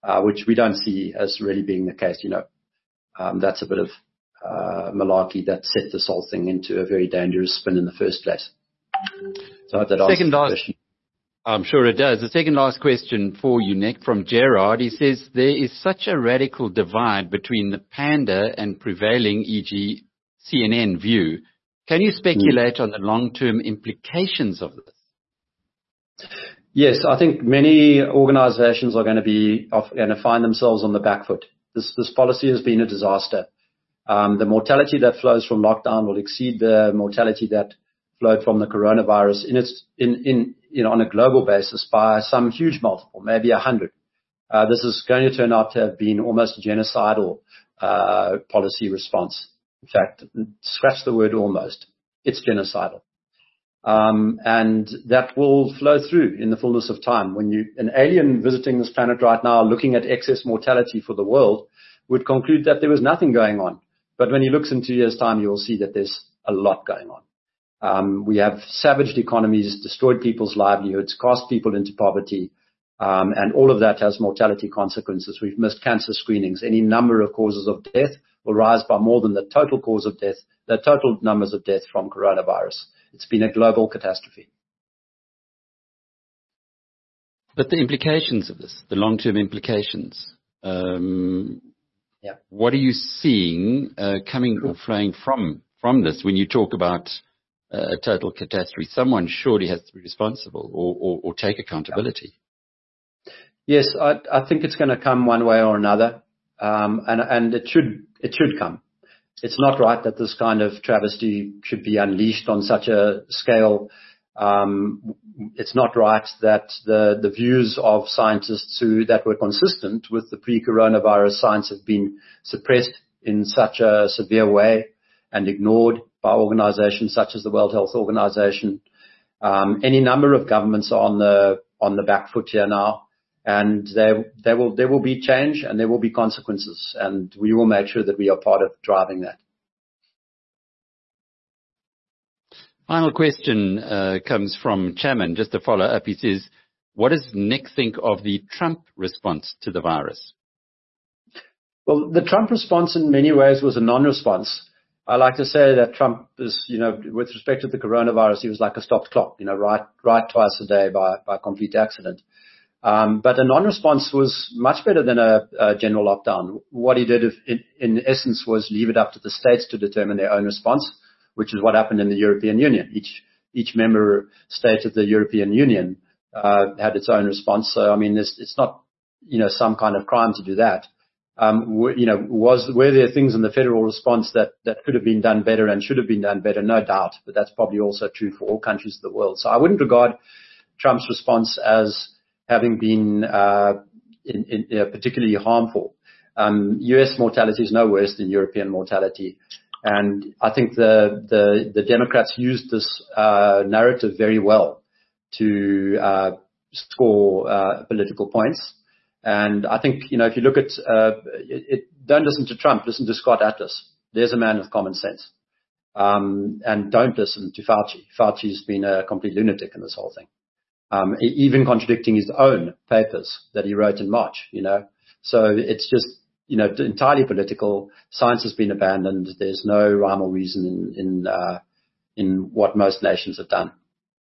uh, which we don't see as really being the case. You know, um, that's a bit of uh, malarkey that set this whole thing into a very dangerous spin in the first place. So that answers Second the last, question. I'm sure it does. The second last question for you, Nick, from Gerard. He says, there is such a radical divide between the panda and prevailing, for example, C N N view. Can you speculate mm. on the long-term implications of this? Yes, I think many organizations are going to be are going to find themselves on the back foot. This, this policy has been a disaster. Um, the mortality that flows from lockdown will exceed the mortality that flowed from the coronavirus in its in in you know on a global basis by some huge multiple, maybe a hundred. Uh, this is going to turn out to have been almost a genocidal uh, policy response. In fact, scratch the word almost. It's genocidal, um, and that will flow through in the fullness of time. When you an alien visiting this planet right now, looking at excess mortality for the world, would conclude that there was nothing going on. But when he looks in two years' time, you will see that there's a lot going on. Um, we have savaged economies, destroyed people's livelihoods, cast people into poverty, um, and all of that has mortality consequences. We've missed cancer screenings. Any number of causes of death will rise by more than the total cause of death, the total numbers of death from coronavirus. It's been a global catastrophe. But the implications of this, the long-term implications, um, yeah. what are you seeing uh, coming or flowing from from this when you talk about uh, a total catastrophe? Someone surely has to be responsible or, or, or take accountability. Yes, I, I think it's going to come one way or another, um, and, and it should it should come. It's not right that this kind of travesty should be unleashed on such a scale. Um, it's not right that the, the views of scientists who that were consistent with the pre-coronavirus science have been suppressed in such a severe way and ignored by organizations such as the World Health Organization. Um, any number of governments are on the on the back foot here now, and there there will there will be change and there will be consequences, and we will make sure that we are part of driving that. Final question uh, comes from Chairman, just to follow up. He says, what does Nick think of the Trump response to the virus? Well, the Trump response in many ways was a non-response. I like to say that Trump is, you know, with respect to the coronavirus, he was like a stopped clock, you know, right, right twice a day by, by complete accident. Um, but a non-response was much better than a, a general lockdown. What he did, if, in, in essence, was leave it up to the states to determine their own response, which is what happened in the European Union. Each each member state of the European Union uh, had its own response. So, I mean, it's, it's not, you know, some kind of crime to do that. Um, w- you know, was were there things in the federal response that, that could have been done better and should have been done better? No doubt, but that's probably also true for all countries of the world. So I wouldn't regard Trump's response as having been uh, in, in, uh, particularly harmful. Um, U S mortality is no worse than European mortality. And I think the, the, the Democrats used this uh, narrative very well to uh, score uh, political points. And I think, you know, if you look at, uh, it, it, don't listen to Trump, listen to Scott Atlas. There's a man with common sense. Um, and don't listen to Fauci. Fauci's been a complete lunatic in this whole thing. Um, even contradicting his own papers that he wrote in March, you know. So it's just, you know, entirely political. Science has been abandoned. There's no rhyme or reason in in, uh, in what most nations have done.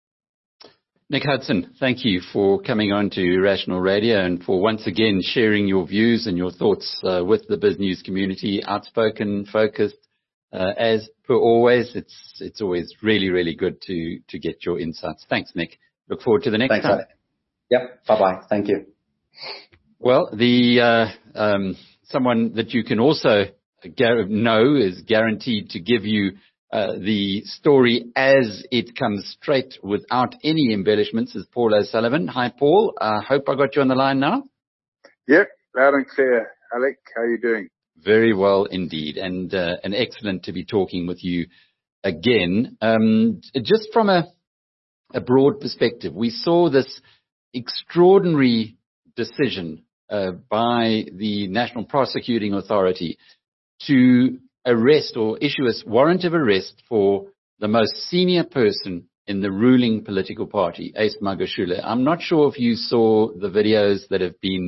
Nick Hudson, thank you for coming on to Rational Radio and for once again sharing your views and your thoughts uh, with the BizNews community. Outspoken, focused, uh, as per always. It's it's always really, really good to to get your insights. Thanks, Nick. Look forward to the next Thanks, time. Alec. Yep. Bye-bye. Thank you. Well, the uh, um, someone that you can also gar- know is guaranteed to give you uh, the story as it comes straight without any embellishments is Paul O'Sullivan. Hi, Paul. I uh, hope I got you on the line now. Yep, loud and clear. Alec, how are you doing? Very well indeed, and uh, and excellent to be talking with you again. Um, just from a a broad perspective, we saw this extraordinary decision uh, by the National Prosecuting Authority to arrest or issue a warrant of arrest for the most senior person in the ruling political party, Ace Magashule. I'm not sure if you saw the videos that have been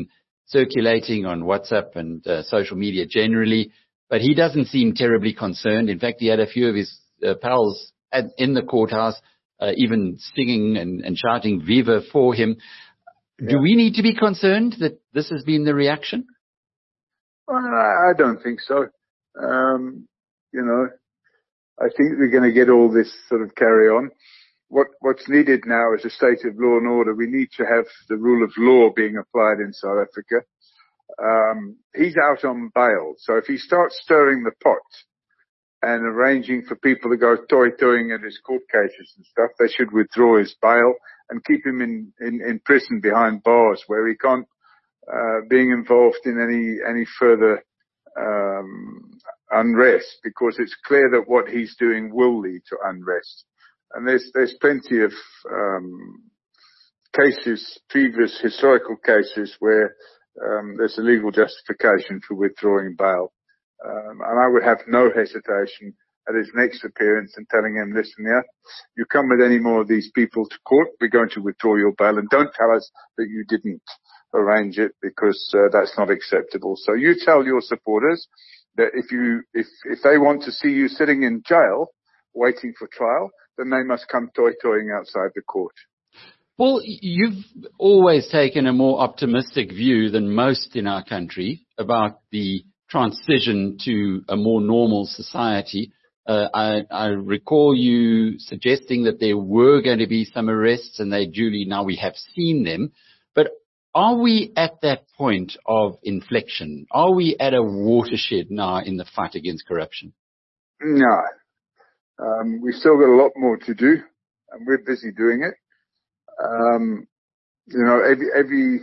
circulating on WhatsApp and uh, social media generally, but he doesn't seem terribly concerned. In fact, he had a few of his uh, pals at, in the courthouse, uh, even singing and, and shouting Viva for him. Yeah. Do we need to be concerned that this has been the reaction? Well, I don't think so. Um, you know, I think we're going to get all this sort of carry on. What, what's needed now is a state of law and order. We need to have the rule of law being applied in South Africa. Um, he's out on bail. So if he starts stirring the pot and arranging for people to go toy-toying at his court cases and stuff, they should withdraw his bail and keep him in, in, in prison behind bars where he can't, uh, being involved in any, any further, um, unrest, because it's clear that what he's doing will lead to unrest. And there's, there's plenty of, um, cases, previous historical cases where, um, there's a legal justification for withdrawing bail. Um, and I would have no hesitation at his next appearance and telling him, listen, yeah, you come with any more of these people to court, we're going to withdraw your bail, and don't tell us that you didn't arrange it, because, uh, that's not acceptable. So you tell your supporters that if you, if, if they want to see you sitting in jail waiting for trial, then they must come toy-toying outside the court. Well, you've always taken a more optimistic view than most in our country about the transition to a more normal society. Uh, I, I recall you suggesting that there were going to be some arrests, and they duly, now we have seen them. But are we at that point of inflection? Are we at a watershed now in the fight against corruption? No. Um, we've still got a lot more to do, and we're busy doing it. Um, you know, every, every,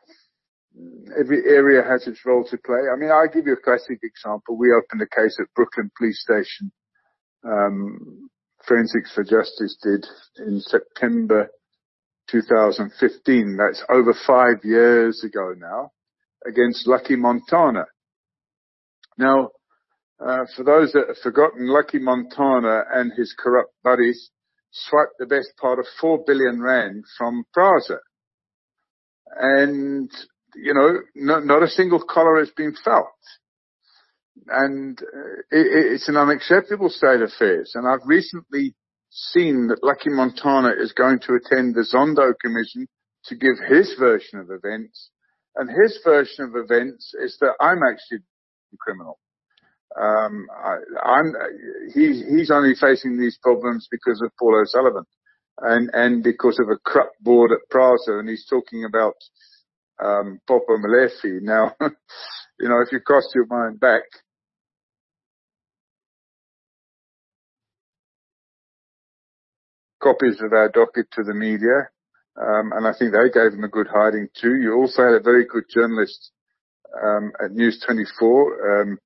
every area has its role to play. I mean, I'll give you a classic example. We opened a case at Brooklyn Police Station. Um, Forensics for Justice did in September two thousand fifteen. That's over five years ago now, against Lucky Montana. Now, Uh, for those that have forgotten, Lucky Montana and his corrupt buddies swiped the best part of four billion rand from Prasa. And, you know, no, not a single collar has been felt. And uh, it, it's an unacceptable state of affairs. And I've recently seen that Lucky Montana is going to attend the Zondo Commission to give his version of events. And his version of events is that I'm actually a criminal. Um, I, I'm, he, he's only facing these problems because of Paul O'Sullivan and, and because of a corrupt board at Prasa, and he's talking about, um, Popo Molefe. Now, you know, if you cast your mind back, copies of our docket to the media, um, and I think they gave him a good hiding too. You also had a very good journalist, um, at News twenty-four, um,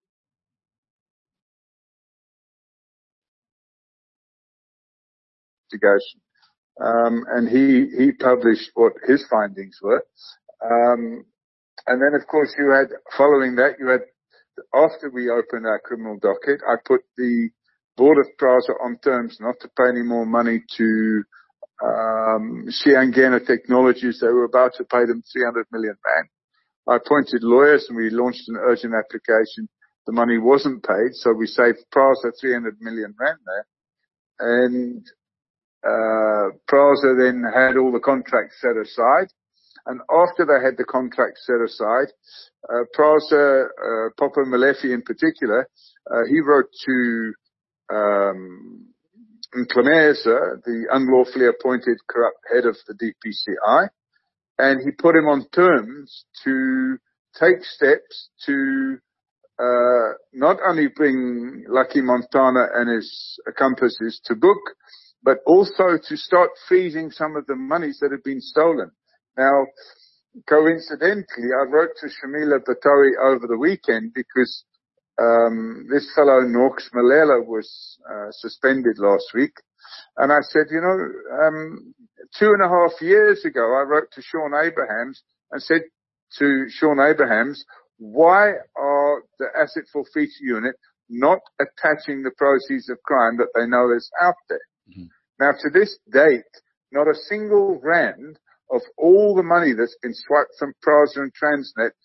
investigation. Um, and he, he published what his findings were. Um, and then of course you had, following that, you had, after we opened our criminal docket, I put the board of Prasa on terms not to pay any more money to, um, Siangena Technologies. They were about to pay them three hundred million rand. I appointed lawyers and we launched an urgent application. The money wasn't paid, so we saved Prasa three hundred million rand there. And Uh, Prasa then had all the contracts set aside, and after they had the contracts set aside, uh, Prasa, uh, Popo Molefe in particular, uh, he wrote to, um, Mklameza, the unlawfully appointed corrupt head of the D P C I, and he put him on terms to take steps to, uh, not only bring Lucky Montana and his accomplices to book, but also to start freezing some of the monies that have been stolen. Now, coincidentally, I wrote to Shamila Batohi over the weekend because um, this fellow Norks Malela was uh, suspended last week. And I said, you know, um, two and a half years ago, I wrote to Sean Abrahams and said to Sean Abrahams, why are the Asset Forfeiture Unit not attaching the proceeds of crime that they know is out there? Mm-hmm. Now, to this date, not a single rand of all the money that's been swiped from Prasa and Transnet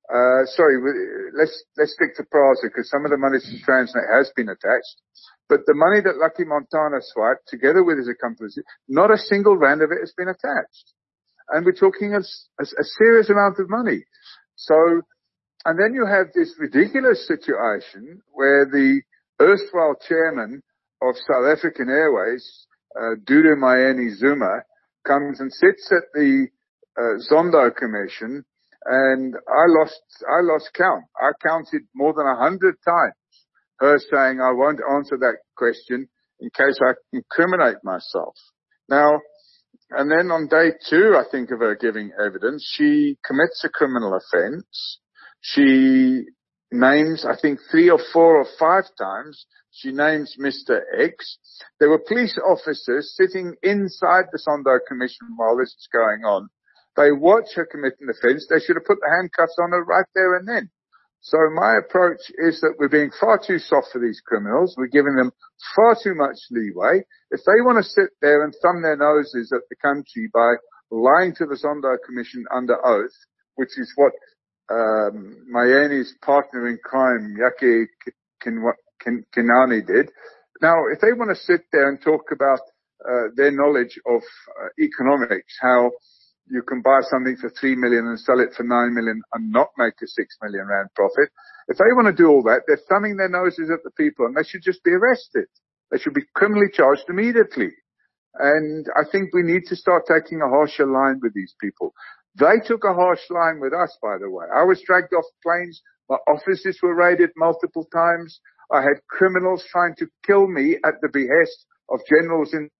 Uh, sorry, let's, let's stick to PRASA because some of the money from Transnet has been attached. But the money that Lucky Montana swiped together with his accomplice, not a single rand of it has been attached. And we're talking a, a, a serious amount of money. So, and then you have this ridiculous situation where the erstwhile chairman of South African Airways, uh, Dudu Myeni Zuma, comes and sits at the uh, Zondo Commission, and I lost, I lost count. I counted more than a hundred times her saying, I won't answer that question in case I incriminate myself. Now, and then on day two, I think, of her giving evidence, she commits a criminal offence. She names, I think, three or four or five times, she names Mister X. There were police officers sitting inside the Zondo Commission while this is going on. They watch her commit an offence. They should have put the handcuffs on her right there and then. So my approach is that we're being far too soft for these criminals. We're giving them far too much leeway. If they want to sit there and thumb their noses at the country by lying to the Zondo Commission under oath, which is what um, Myeni's partner in crime, Yake Kinani, did. Now, if they want to sit there and talk about uh, their knowledge of uh, economics, how you can buy something for three million and sell it for nine million and not make a six million rand profit. If they want to do all that, they're thumbing their noses at the people and they should just be arrested. They should be criminally charged immediately. And I think we need to start taking a harsher line with these people. They took a harsh line with us, by the way. I was dragged off planes. My offices were raided multiple times. I had criminals trying to kill me at the behest of generals in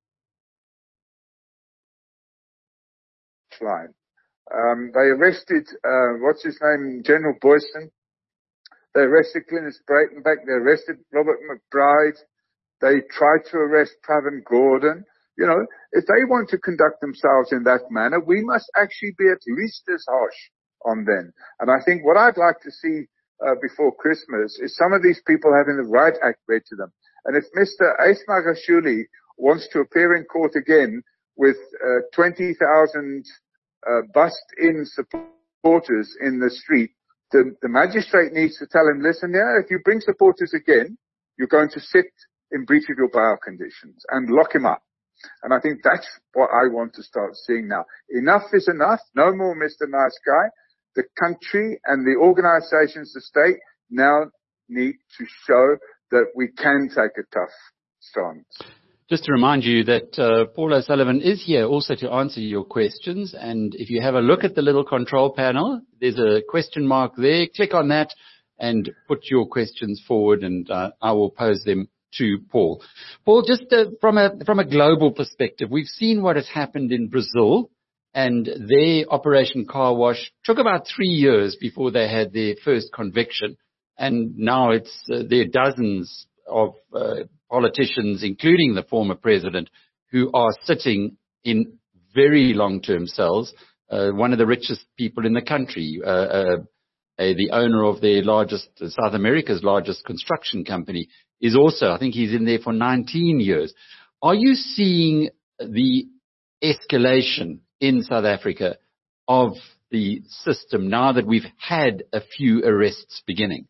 line. Um, they arrested, uh, what's his name, General Boyson. They arrested Clintus Breitenbach. They arrested Robert McBride. They tried to arrest Pravin Gordon. You know, if they want to conduct themselves in that manner, we must actually be at least as harsh on them. And I think what I'd like to see uh, before Christmas is some of these people having the right act read to them. And if Mister Ace Magashule wants to appear in court again with uh, twenty thousand Uh, bust in supporters in the street, the, the magistrate needs to tell him, listen, yeah, if you bring supporters again, you're going to sit in breach of your bail conditions and lock him up. And I think that's what I want to start seeing now. Enough is enough. No more Mister Nice Guy. The country and the organizations, the state, now need to show that we can take a tough stance. Just to remind you that uh, Paul O'Sullivan is here also to answer your questions. And if you have a look at the little control panel, there's a question mark there. Click on that and put your questions forward, and uh, I will pose them to Paul. Paul, just uh, from a from a global perspective, we've seen what has happened in Brazil, and their Operation Car Wash took about three years before they had their first conviction, and now it's uh, there are dozens of uh, politicians, including the former president, who are sitting in very long-term cells. Uh, one of the richest people in the country, uh, uh, uh, the owner of their largest, uh, South America's largest construction company, is also, I think he's in there for nineteen years. Are you seeing the escalation in South Africa of the system now that we've had a few arrests beginning?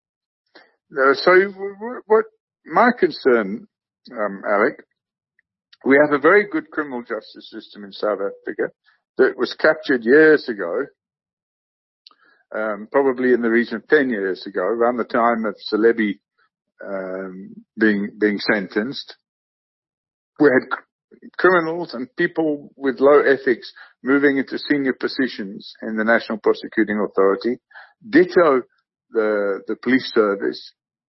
Uh, so what my concern, um, Alec, we have a very good criminal justice system in South Africa that was captured years ago, um, probably in the region of ten years ago, around the time of Celebi um, being being sentenced. We had c- criminals and people with low ethics moving into senior positions in the National Prosecuting Authority. Ditto the the police service.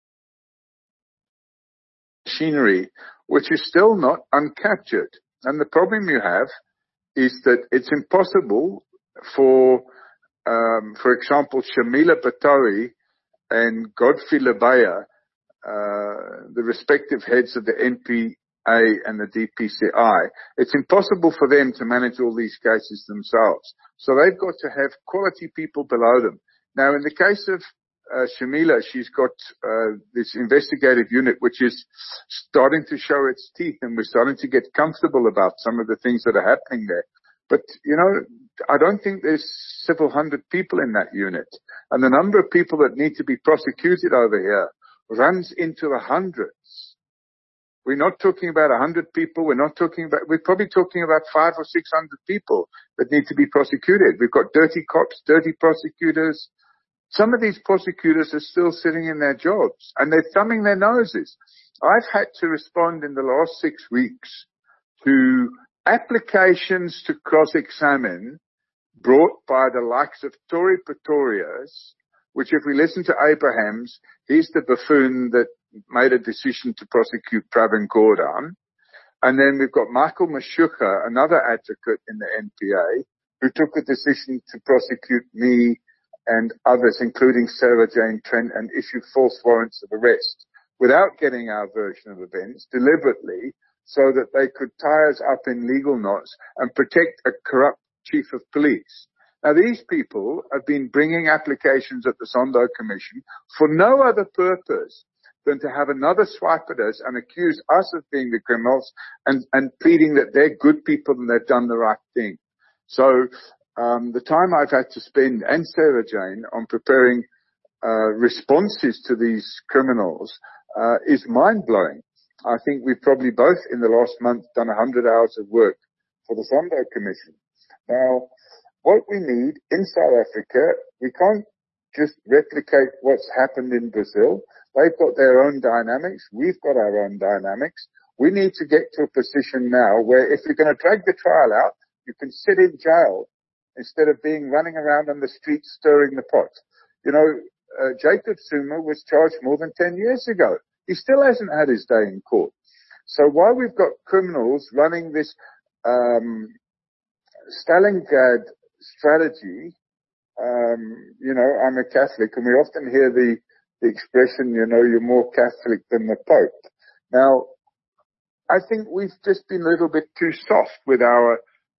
Machinery, which is still not uncaptured. And the problem you have is that it's impossible for, um, for example, Shamila Batohi and Godfrey Lebeya, uh, the respective heads of the N P A and the D P C I, it's impossible for them to manage all these cases themselves. So they've got to have quality people below them. Now, in the case of Uh, Shamila, she's got uh, this investigative unit which is starting to show its teeth, and we're starting to get comfortable about some of the things that are happening there. But, you know, I don't think there's several hundred people in that unit. And the number of people that need to be prosecuted over here runs into the hundreds. We're not talking about a hundred people. We're not talking about, we're probably talking about five or six hundred people that need to be prosecuted. We've got dirty cops, dirty prosecutors. Some of these prosecutors are still sitting in their jobs and they're thumbing their noses. I've had to respond in the last six weeks to applications to cross-examine brought by the likes of Tory Pretorius, which if we listen to Abrahams, he's the buffoon that made a decision to prosecute Pravin Gordhan. And then we've got Michael Mashuka, another advocate in the N P A, who took a decision to prosecute me and others, including Sarah Jane Trent, and issue false warrants of arrest without getting our version of events deliberately so that they could tie us up in legal knots and protect a corrupt chief of police. Now, these people have been bringing applications at the Sondo Commission for no other purpose than to have another swipe at us and accuse us of being the criminals and, and pleading that they're good people and they've done the right thing. So um, the time I've had to spend, and Sarah Jane, on preparing uh, responses to these criminals uh, is mind-blowing. I think we've probably both in the last month done one hundred hours of work for the Sondo Commission. Now, what we need in South Africa, we can't just replicate what's happened in Brazil. They've got their own dynamics. We've got our own dynamics. We need to get to a position now where if you're going to drag the trial out, you can sit in jail instead of being running around on the streets stirring the pot. You know, uh, Jacob Zuma was charged more than ten years ago. He still hasn't had his day in court. So while we've got criminals running this um, Stalingrad strategy, um, you know, I'm a Catholic, and we often hear the, the expression, you know, you're more Catholic than the Pope. Now, I think we've just been a little bit too soft with our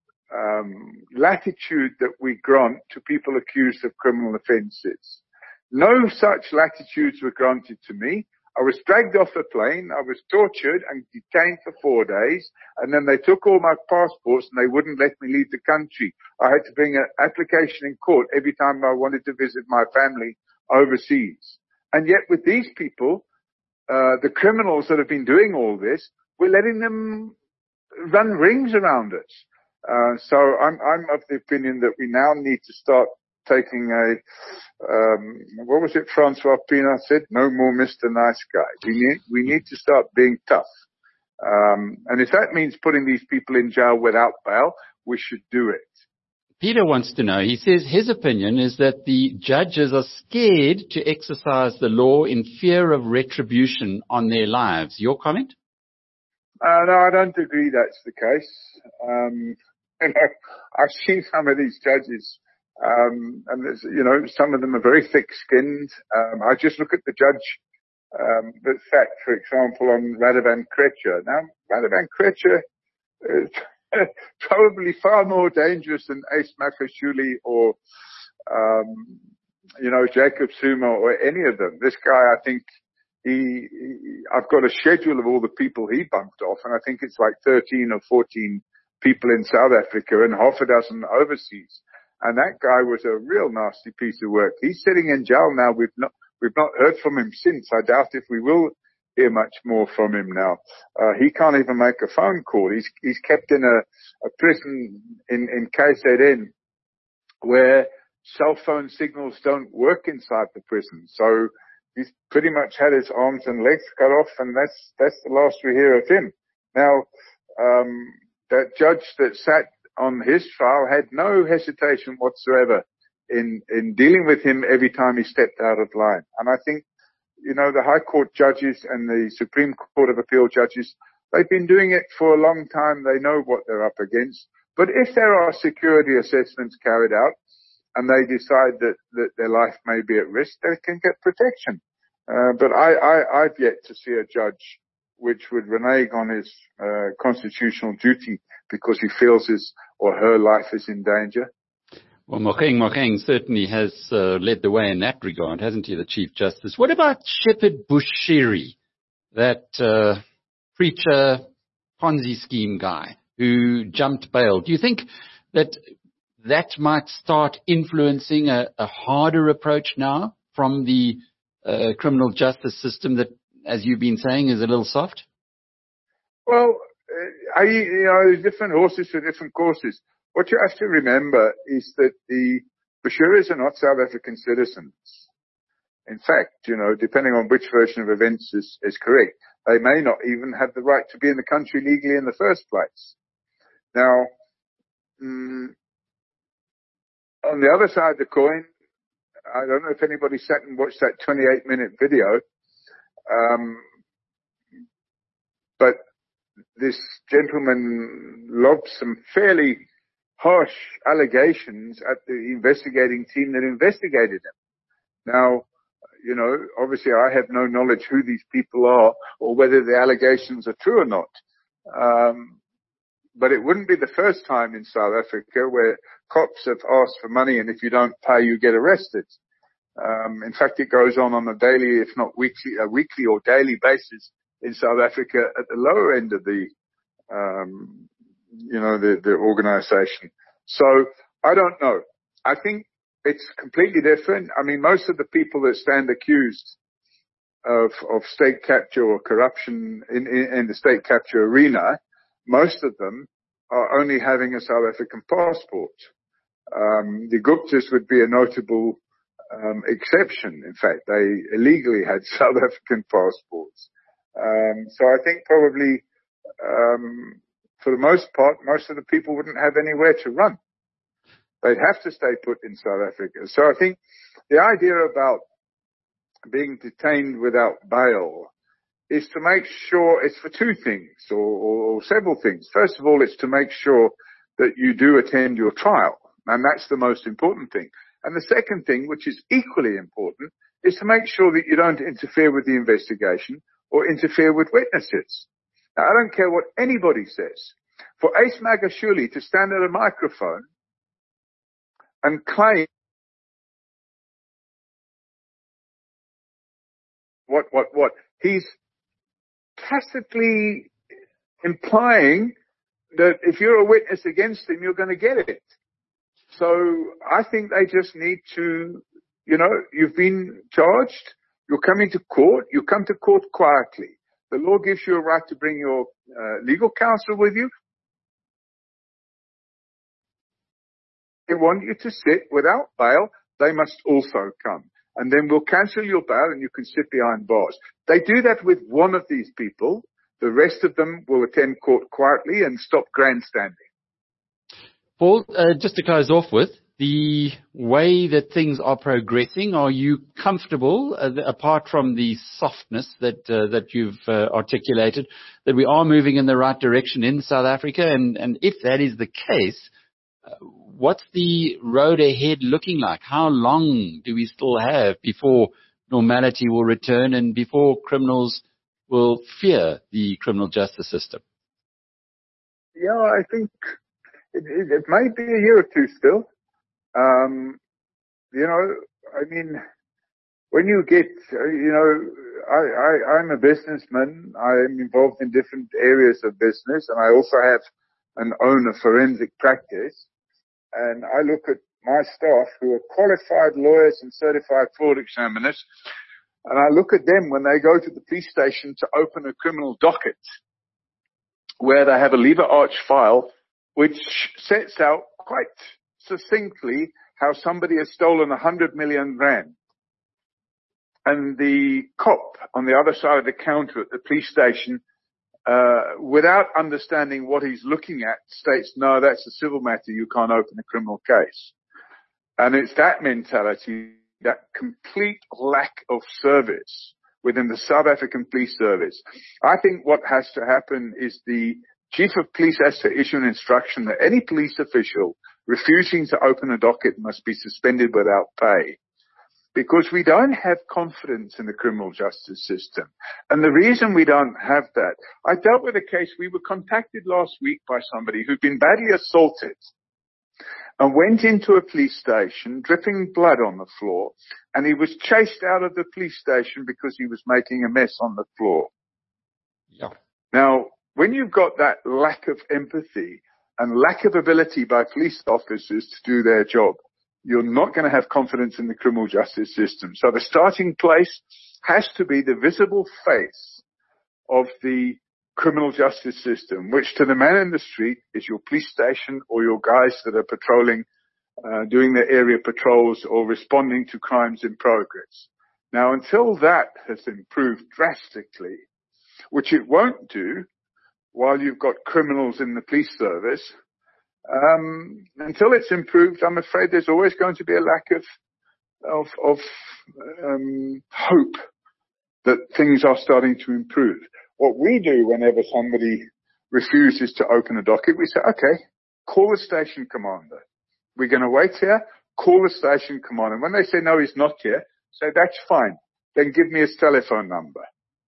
um, latitude that we grant to people accused of criminal offences. No such latitudes were granted to me. I was dragged off a plane, I was tortured and detained for four days, and then they took all my passports and they wouldn't let me leave the country. I had to bring an application in court every time I wanted to visit my family overseas. And yet with these people, uh, the criminals that have been doing all this, we're letting them run rings around us. Uh, so I'm, I'm of the opinion that we now need to start taking a, um, what was it Francois Pienaar said? No more Mister Nice Guy. We need, we need to start being tough. Um, and if that means putting these people in jail without bail, we should do it. Peter wants to know, he says his opinion is that the judges are scared to exercise the law in fear of retribution on their lives. Your comment? Uh, no, I don't agree that's the case. Um, you know, I've seen some of these judges, um, and there's, you know, some of them are very thick-skinned. Um, I just look at the judge um, that sat, for example, on Radovan Krejcir. Now, Radovan Krejcir is probably far more dangerous than Ace Makashule or, um, you know, Jacob Zuma or any of them. This guy, I think, he, he, I've got a schedule of all the people he bumped off, and I think it's like thirteen or fourteen people in South Africa and half a dozen overseas. And that guy was a real nasty piece of work. He's sitting in jail now. We've not, we've not heard from him since. I doubt if we will hear much more from him now. Uh, he can't even make a phone call. He's, he's kept in a, a prison in, in K Z N where cell phone signals don't work inside the prison. So he's pretty much had his arms and legs cut off, and that's, that's the last we hear of him. Now, um, that judge that sat on his trial had no hesitation whatsoever in, in dealing with him every time he stepped out of line. And I think, you know, the High Court judges and the Supreme Court of Appeal judges, they've been doing it for a long time. They know what they're up against. But if there are security assessments carried out and they decide that, that their life may be at risk, they can get protection. Uh, but I, I, I've yet to see a judge which would renege on his uh, constitutional duty because he feels his or her life is in danger. Well, Mokeng Mokeng certainly has uh, led the way in that regard, hasn't he, the Chief Justice? What about Shepherd Bushiri, that uh, preacher Ponzi scheme guy who jumped bail? Do you think that that might start influencing a, a harder approach now from the uh, criminal justice system that, as you've been saying, is a little soft? Well, uh, I, you know, there's different horses for different courses. What you have to remember is that the Bashiras are not South African citizens. In fact, you know, depending on which version of events is, is correct, they may not even have the right to be in the country legally in the first place. Now, mm, on the other side of the coin, I don't know if anybody sat and watched that twenty-eight minute video, um, but this gentleman lobbed some fairly harsh allegations at the investigating team that investigated him. Now, you know, obviously I have no knowledge who these people are or whether the allegations are true or not. Um, but it wouldn't be the first time in South Africa where cops have asked for money and if you don't pay, you get arrested. Um, in fact, it goes on on a daily, if not weekly, a weekly or daily basis in South Africa at the lower end of the, um, you know, the, the organization. So I don't know. I think it's completely different. I mean, most of the people that stand accused of, of state capture or corruption in, in, in the state capture arena, most of them are only having a South African passport. Um, the Guptas would be a notable um, exception. In fact, they illegally had South African passports. Um, so I think probably, um, for the most part, most of the people wouldn't have anywhere to run. They'd have to stay put in South Africa. So I think the idea about being detained without bail is to make sure, it's for two things or, or, or several things. First of all, it's to make sure that you do attend your trial. And that's the most important thing. And the second thing, which is equally important, is to make sure that you don't interfere with the investigation or interfere with witnesses. Now, I don't care what anybody says. For Ace Magashule to stand at a microphone and claim what, what, what, he's tacitly implying that if you're a witness against him, you're going to get it. So I think they just need to, you know, you've been charged, you're coming to court, you come to court quietly. The law gives you a right to bring your uh, legal counsel with you. They want you to sit without bail, they must also come. And then we'll cancel your bail and you can sit behind bars. They do that with one of these people. The rest of them will attend court quietly and stop grandstanding. Paul, uh, just to close off with, the way that things are progressing, are you comfortable, uh, apart from the softness that uh, that you've uh, articulated, that we are moving in the right direction in South Africa? And, and if that is the case, uh, what's the road ahead looking like? How long do we still have before normality will return and before criminals will fear the criminal justice system? Yeah, I think it, it, it might be a year or two still. Um, you know, I mean, when you get, you know, I, I, I'm a businessman. I'm involved in different areas of business, and I also have and own a forensic practice. And I look at my staff who are qualified lawyers and certified fraud examiners, and I look at them when they go to the police station to open a criminal docket where they have a lever arch file which sets out quite succinctly how somebody has stolen a hundred million rand. And the cop on the other side of the counter at the police station, uh, without understanding what he's looking at, states, no, that's a civil matter. You can't open a criminal case. And it's that mentality, that complete lack of service within the South African police service. I think what has to happen is the chief of police has to issue an instruction that any police official refusing to open a docket must be suspended without pay, because we don't have confidence in the criminal justice system. And the reason we don't have that, I dealt with a case, we were contacted last week by somebody who'd been badly assaulted and went into a police station, dripping blood on the floor, and he was chased out of the police station because he was making a mess on the floor. Yeah. Now, when you've got that lack of empathy, and lack of ability by police officers to do their job, you're not going to have confidence in the criminal justice system. So the starting place has to be the visible face of the criminal justice system, which to the man in the street is your police station or your guys that are patrolling, uh, doing their area patrols or responding to crimes in progress. Now, until that has improved drastically, which it won't do while you've got criminals in the police service, um, until it's improved, I'm afraid there's always going to be a lack of, of, of um, hope that things are starting to improve. What we do whenever somebody refuses to open a docket, we say, okay, call the station commander. We're going to wait here. Call the station commander. And when they say, no, he's not here, say, that's fine. Then give me his telephone number.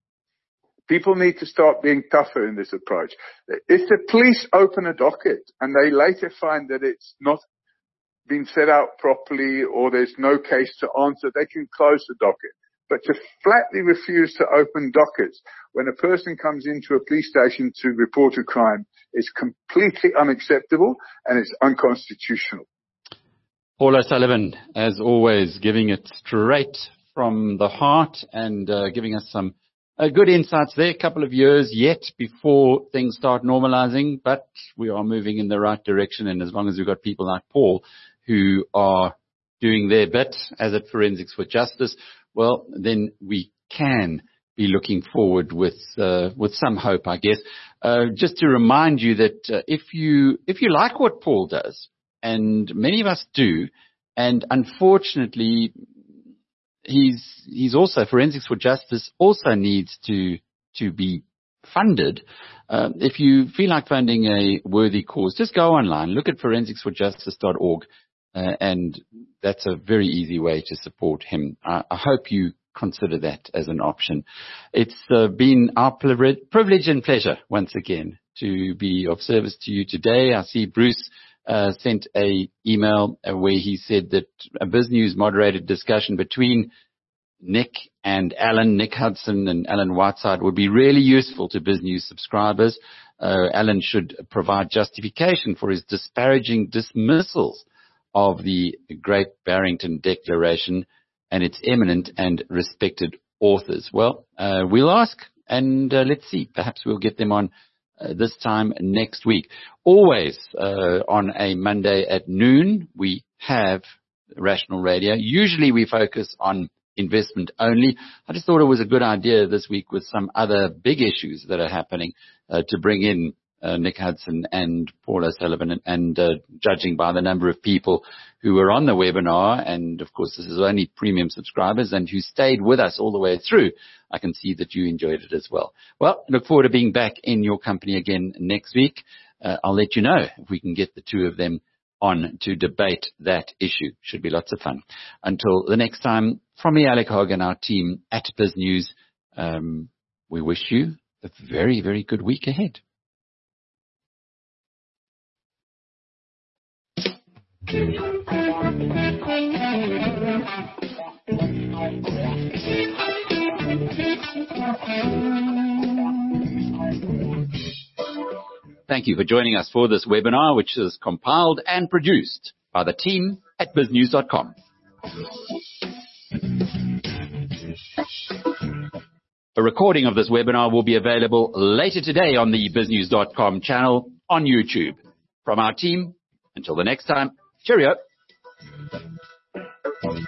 People need to start being tougher in this approach. If the police open a docket and they later find that it's not been set out properly or there's no case to answer, they can close the docket. But to flatly refuse to open dockets when a person comes into a police station to report a crime is completely unacceptable and it's unconstitutional. Paul O'Sullivan, as always, giving it straight from the heart and uh, giving us some uh, good insights there. A couple of years yet before things start normalizing, but we are moving in the right direction. And as long as we've got people like Paul who are doing their bit as at Forensics for Justice, well, then we can be looking forward with uh, with some hope, I guess. Uh, just to remind you that uh, if you if you like what Paul does, and many of us do, and unfortunately, he's he's also Forensics for Justice also needs to to be funded. Uh, if you feel like funding a worthy cause, just go online, look at forensics for justice dot org. Uh, and that's a very easy way to support him. I, I hope you consider that as an option. It's uh, been our privilege and pleasure once again to be of service to you today. I see Bruce uh, sent a email uh, where he said that a BizNews moderated discussion between Nick and Alan, Nick Hudson and Alan Whiteside would be really useful to BizNews subscribers. Uh, Alan should provide justification for his disparaging dismissals of the Great Barrington Declaration and its eminent and respected authors. Well, uh, we'll ask and uh, let's see. Perhaps we'll get them on uh, this time next week. Always uh, on a Monday at noon, we have Rational Radio. Usually we focus on investment only. I just thought it was a good idea this week with some other big issues that are happening uh, to bring in Uh, Nick Hudson and Paul O'Sullivan, and, and uh, judging by the number of people who were on the webinar, and of course this is only premium subscribers and who stayed with us all the way through, I can see that you enjoyed it as well. Well, look forward to being back in your company again next week. Uh, I'll let you know if we can get the two of them on to debate that issue. Should be lots of fun. Until the next time, from me, Alec Hogg, and our team at BizNews, um, we wish you a very, very good week ahead. Thank you for joining us for this webinar, which is compiled and produced by the team at biz news dot com. A recording of this webinar will be available later today on the biz news dot com channel on YouTube. From our team, until the next time, cheerio.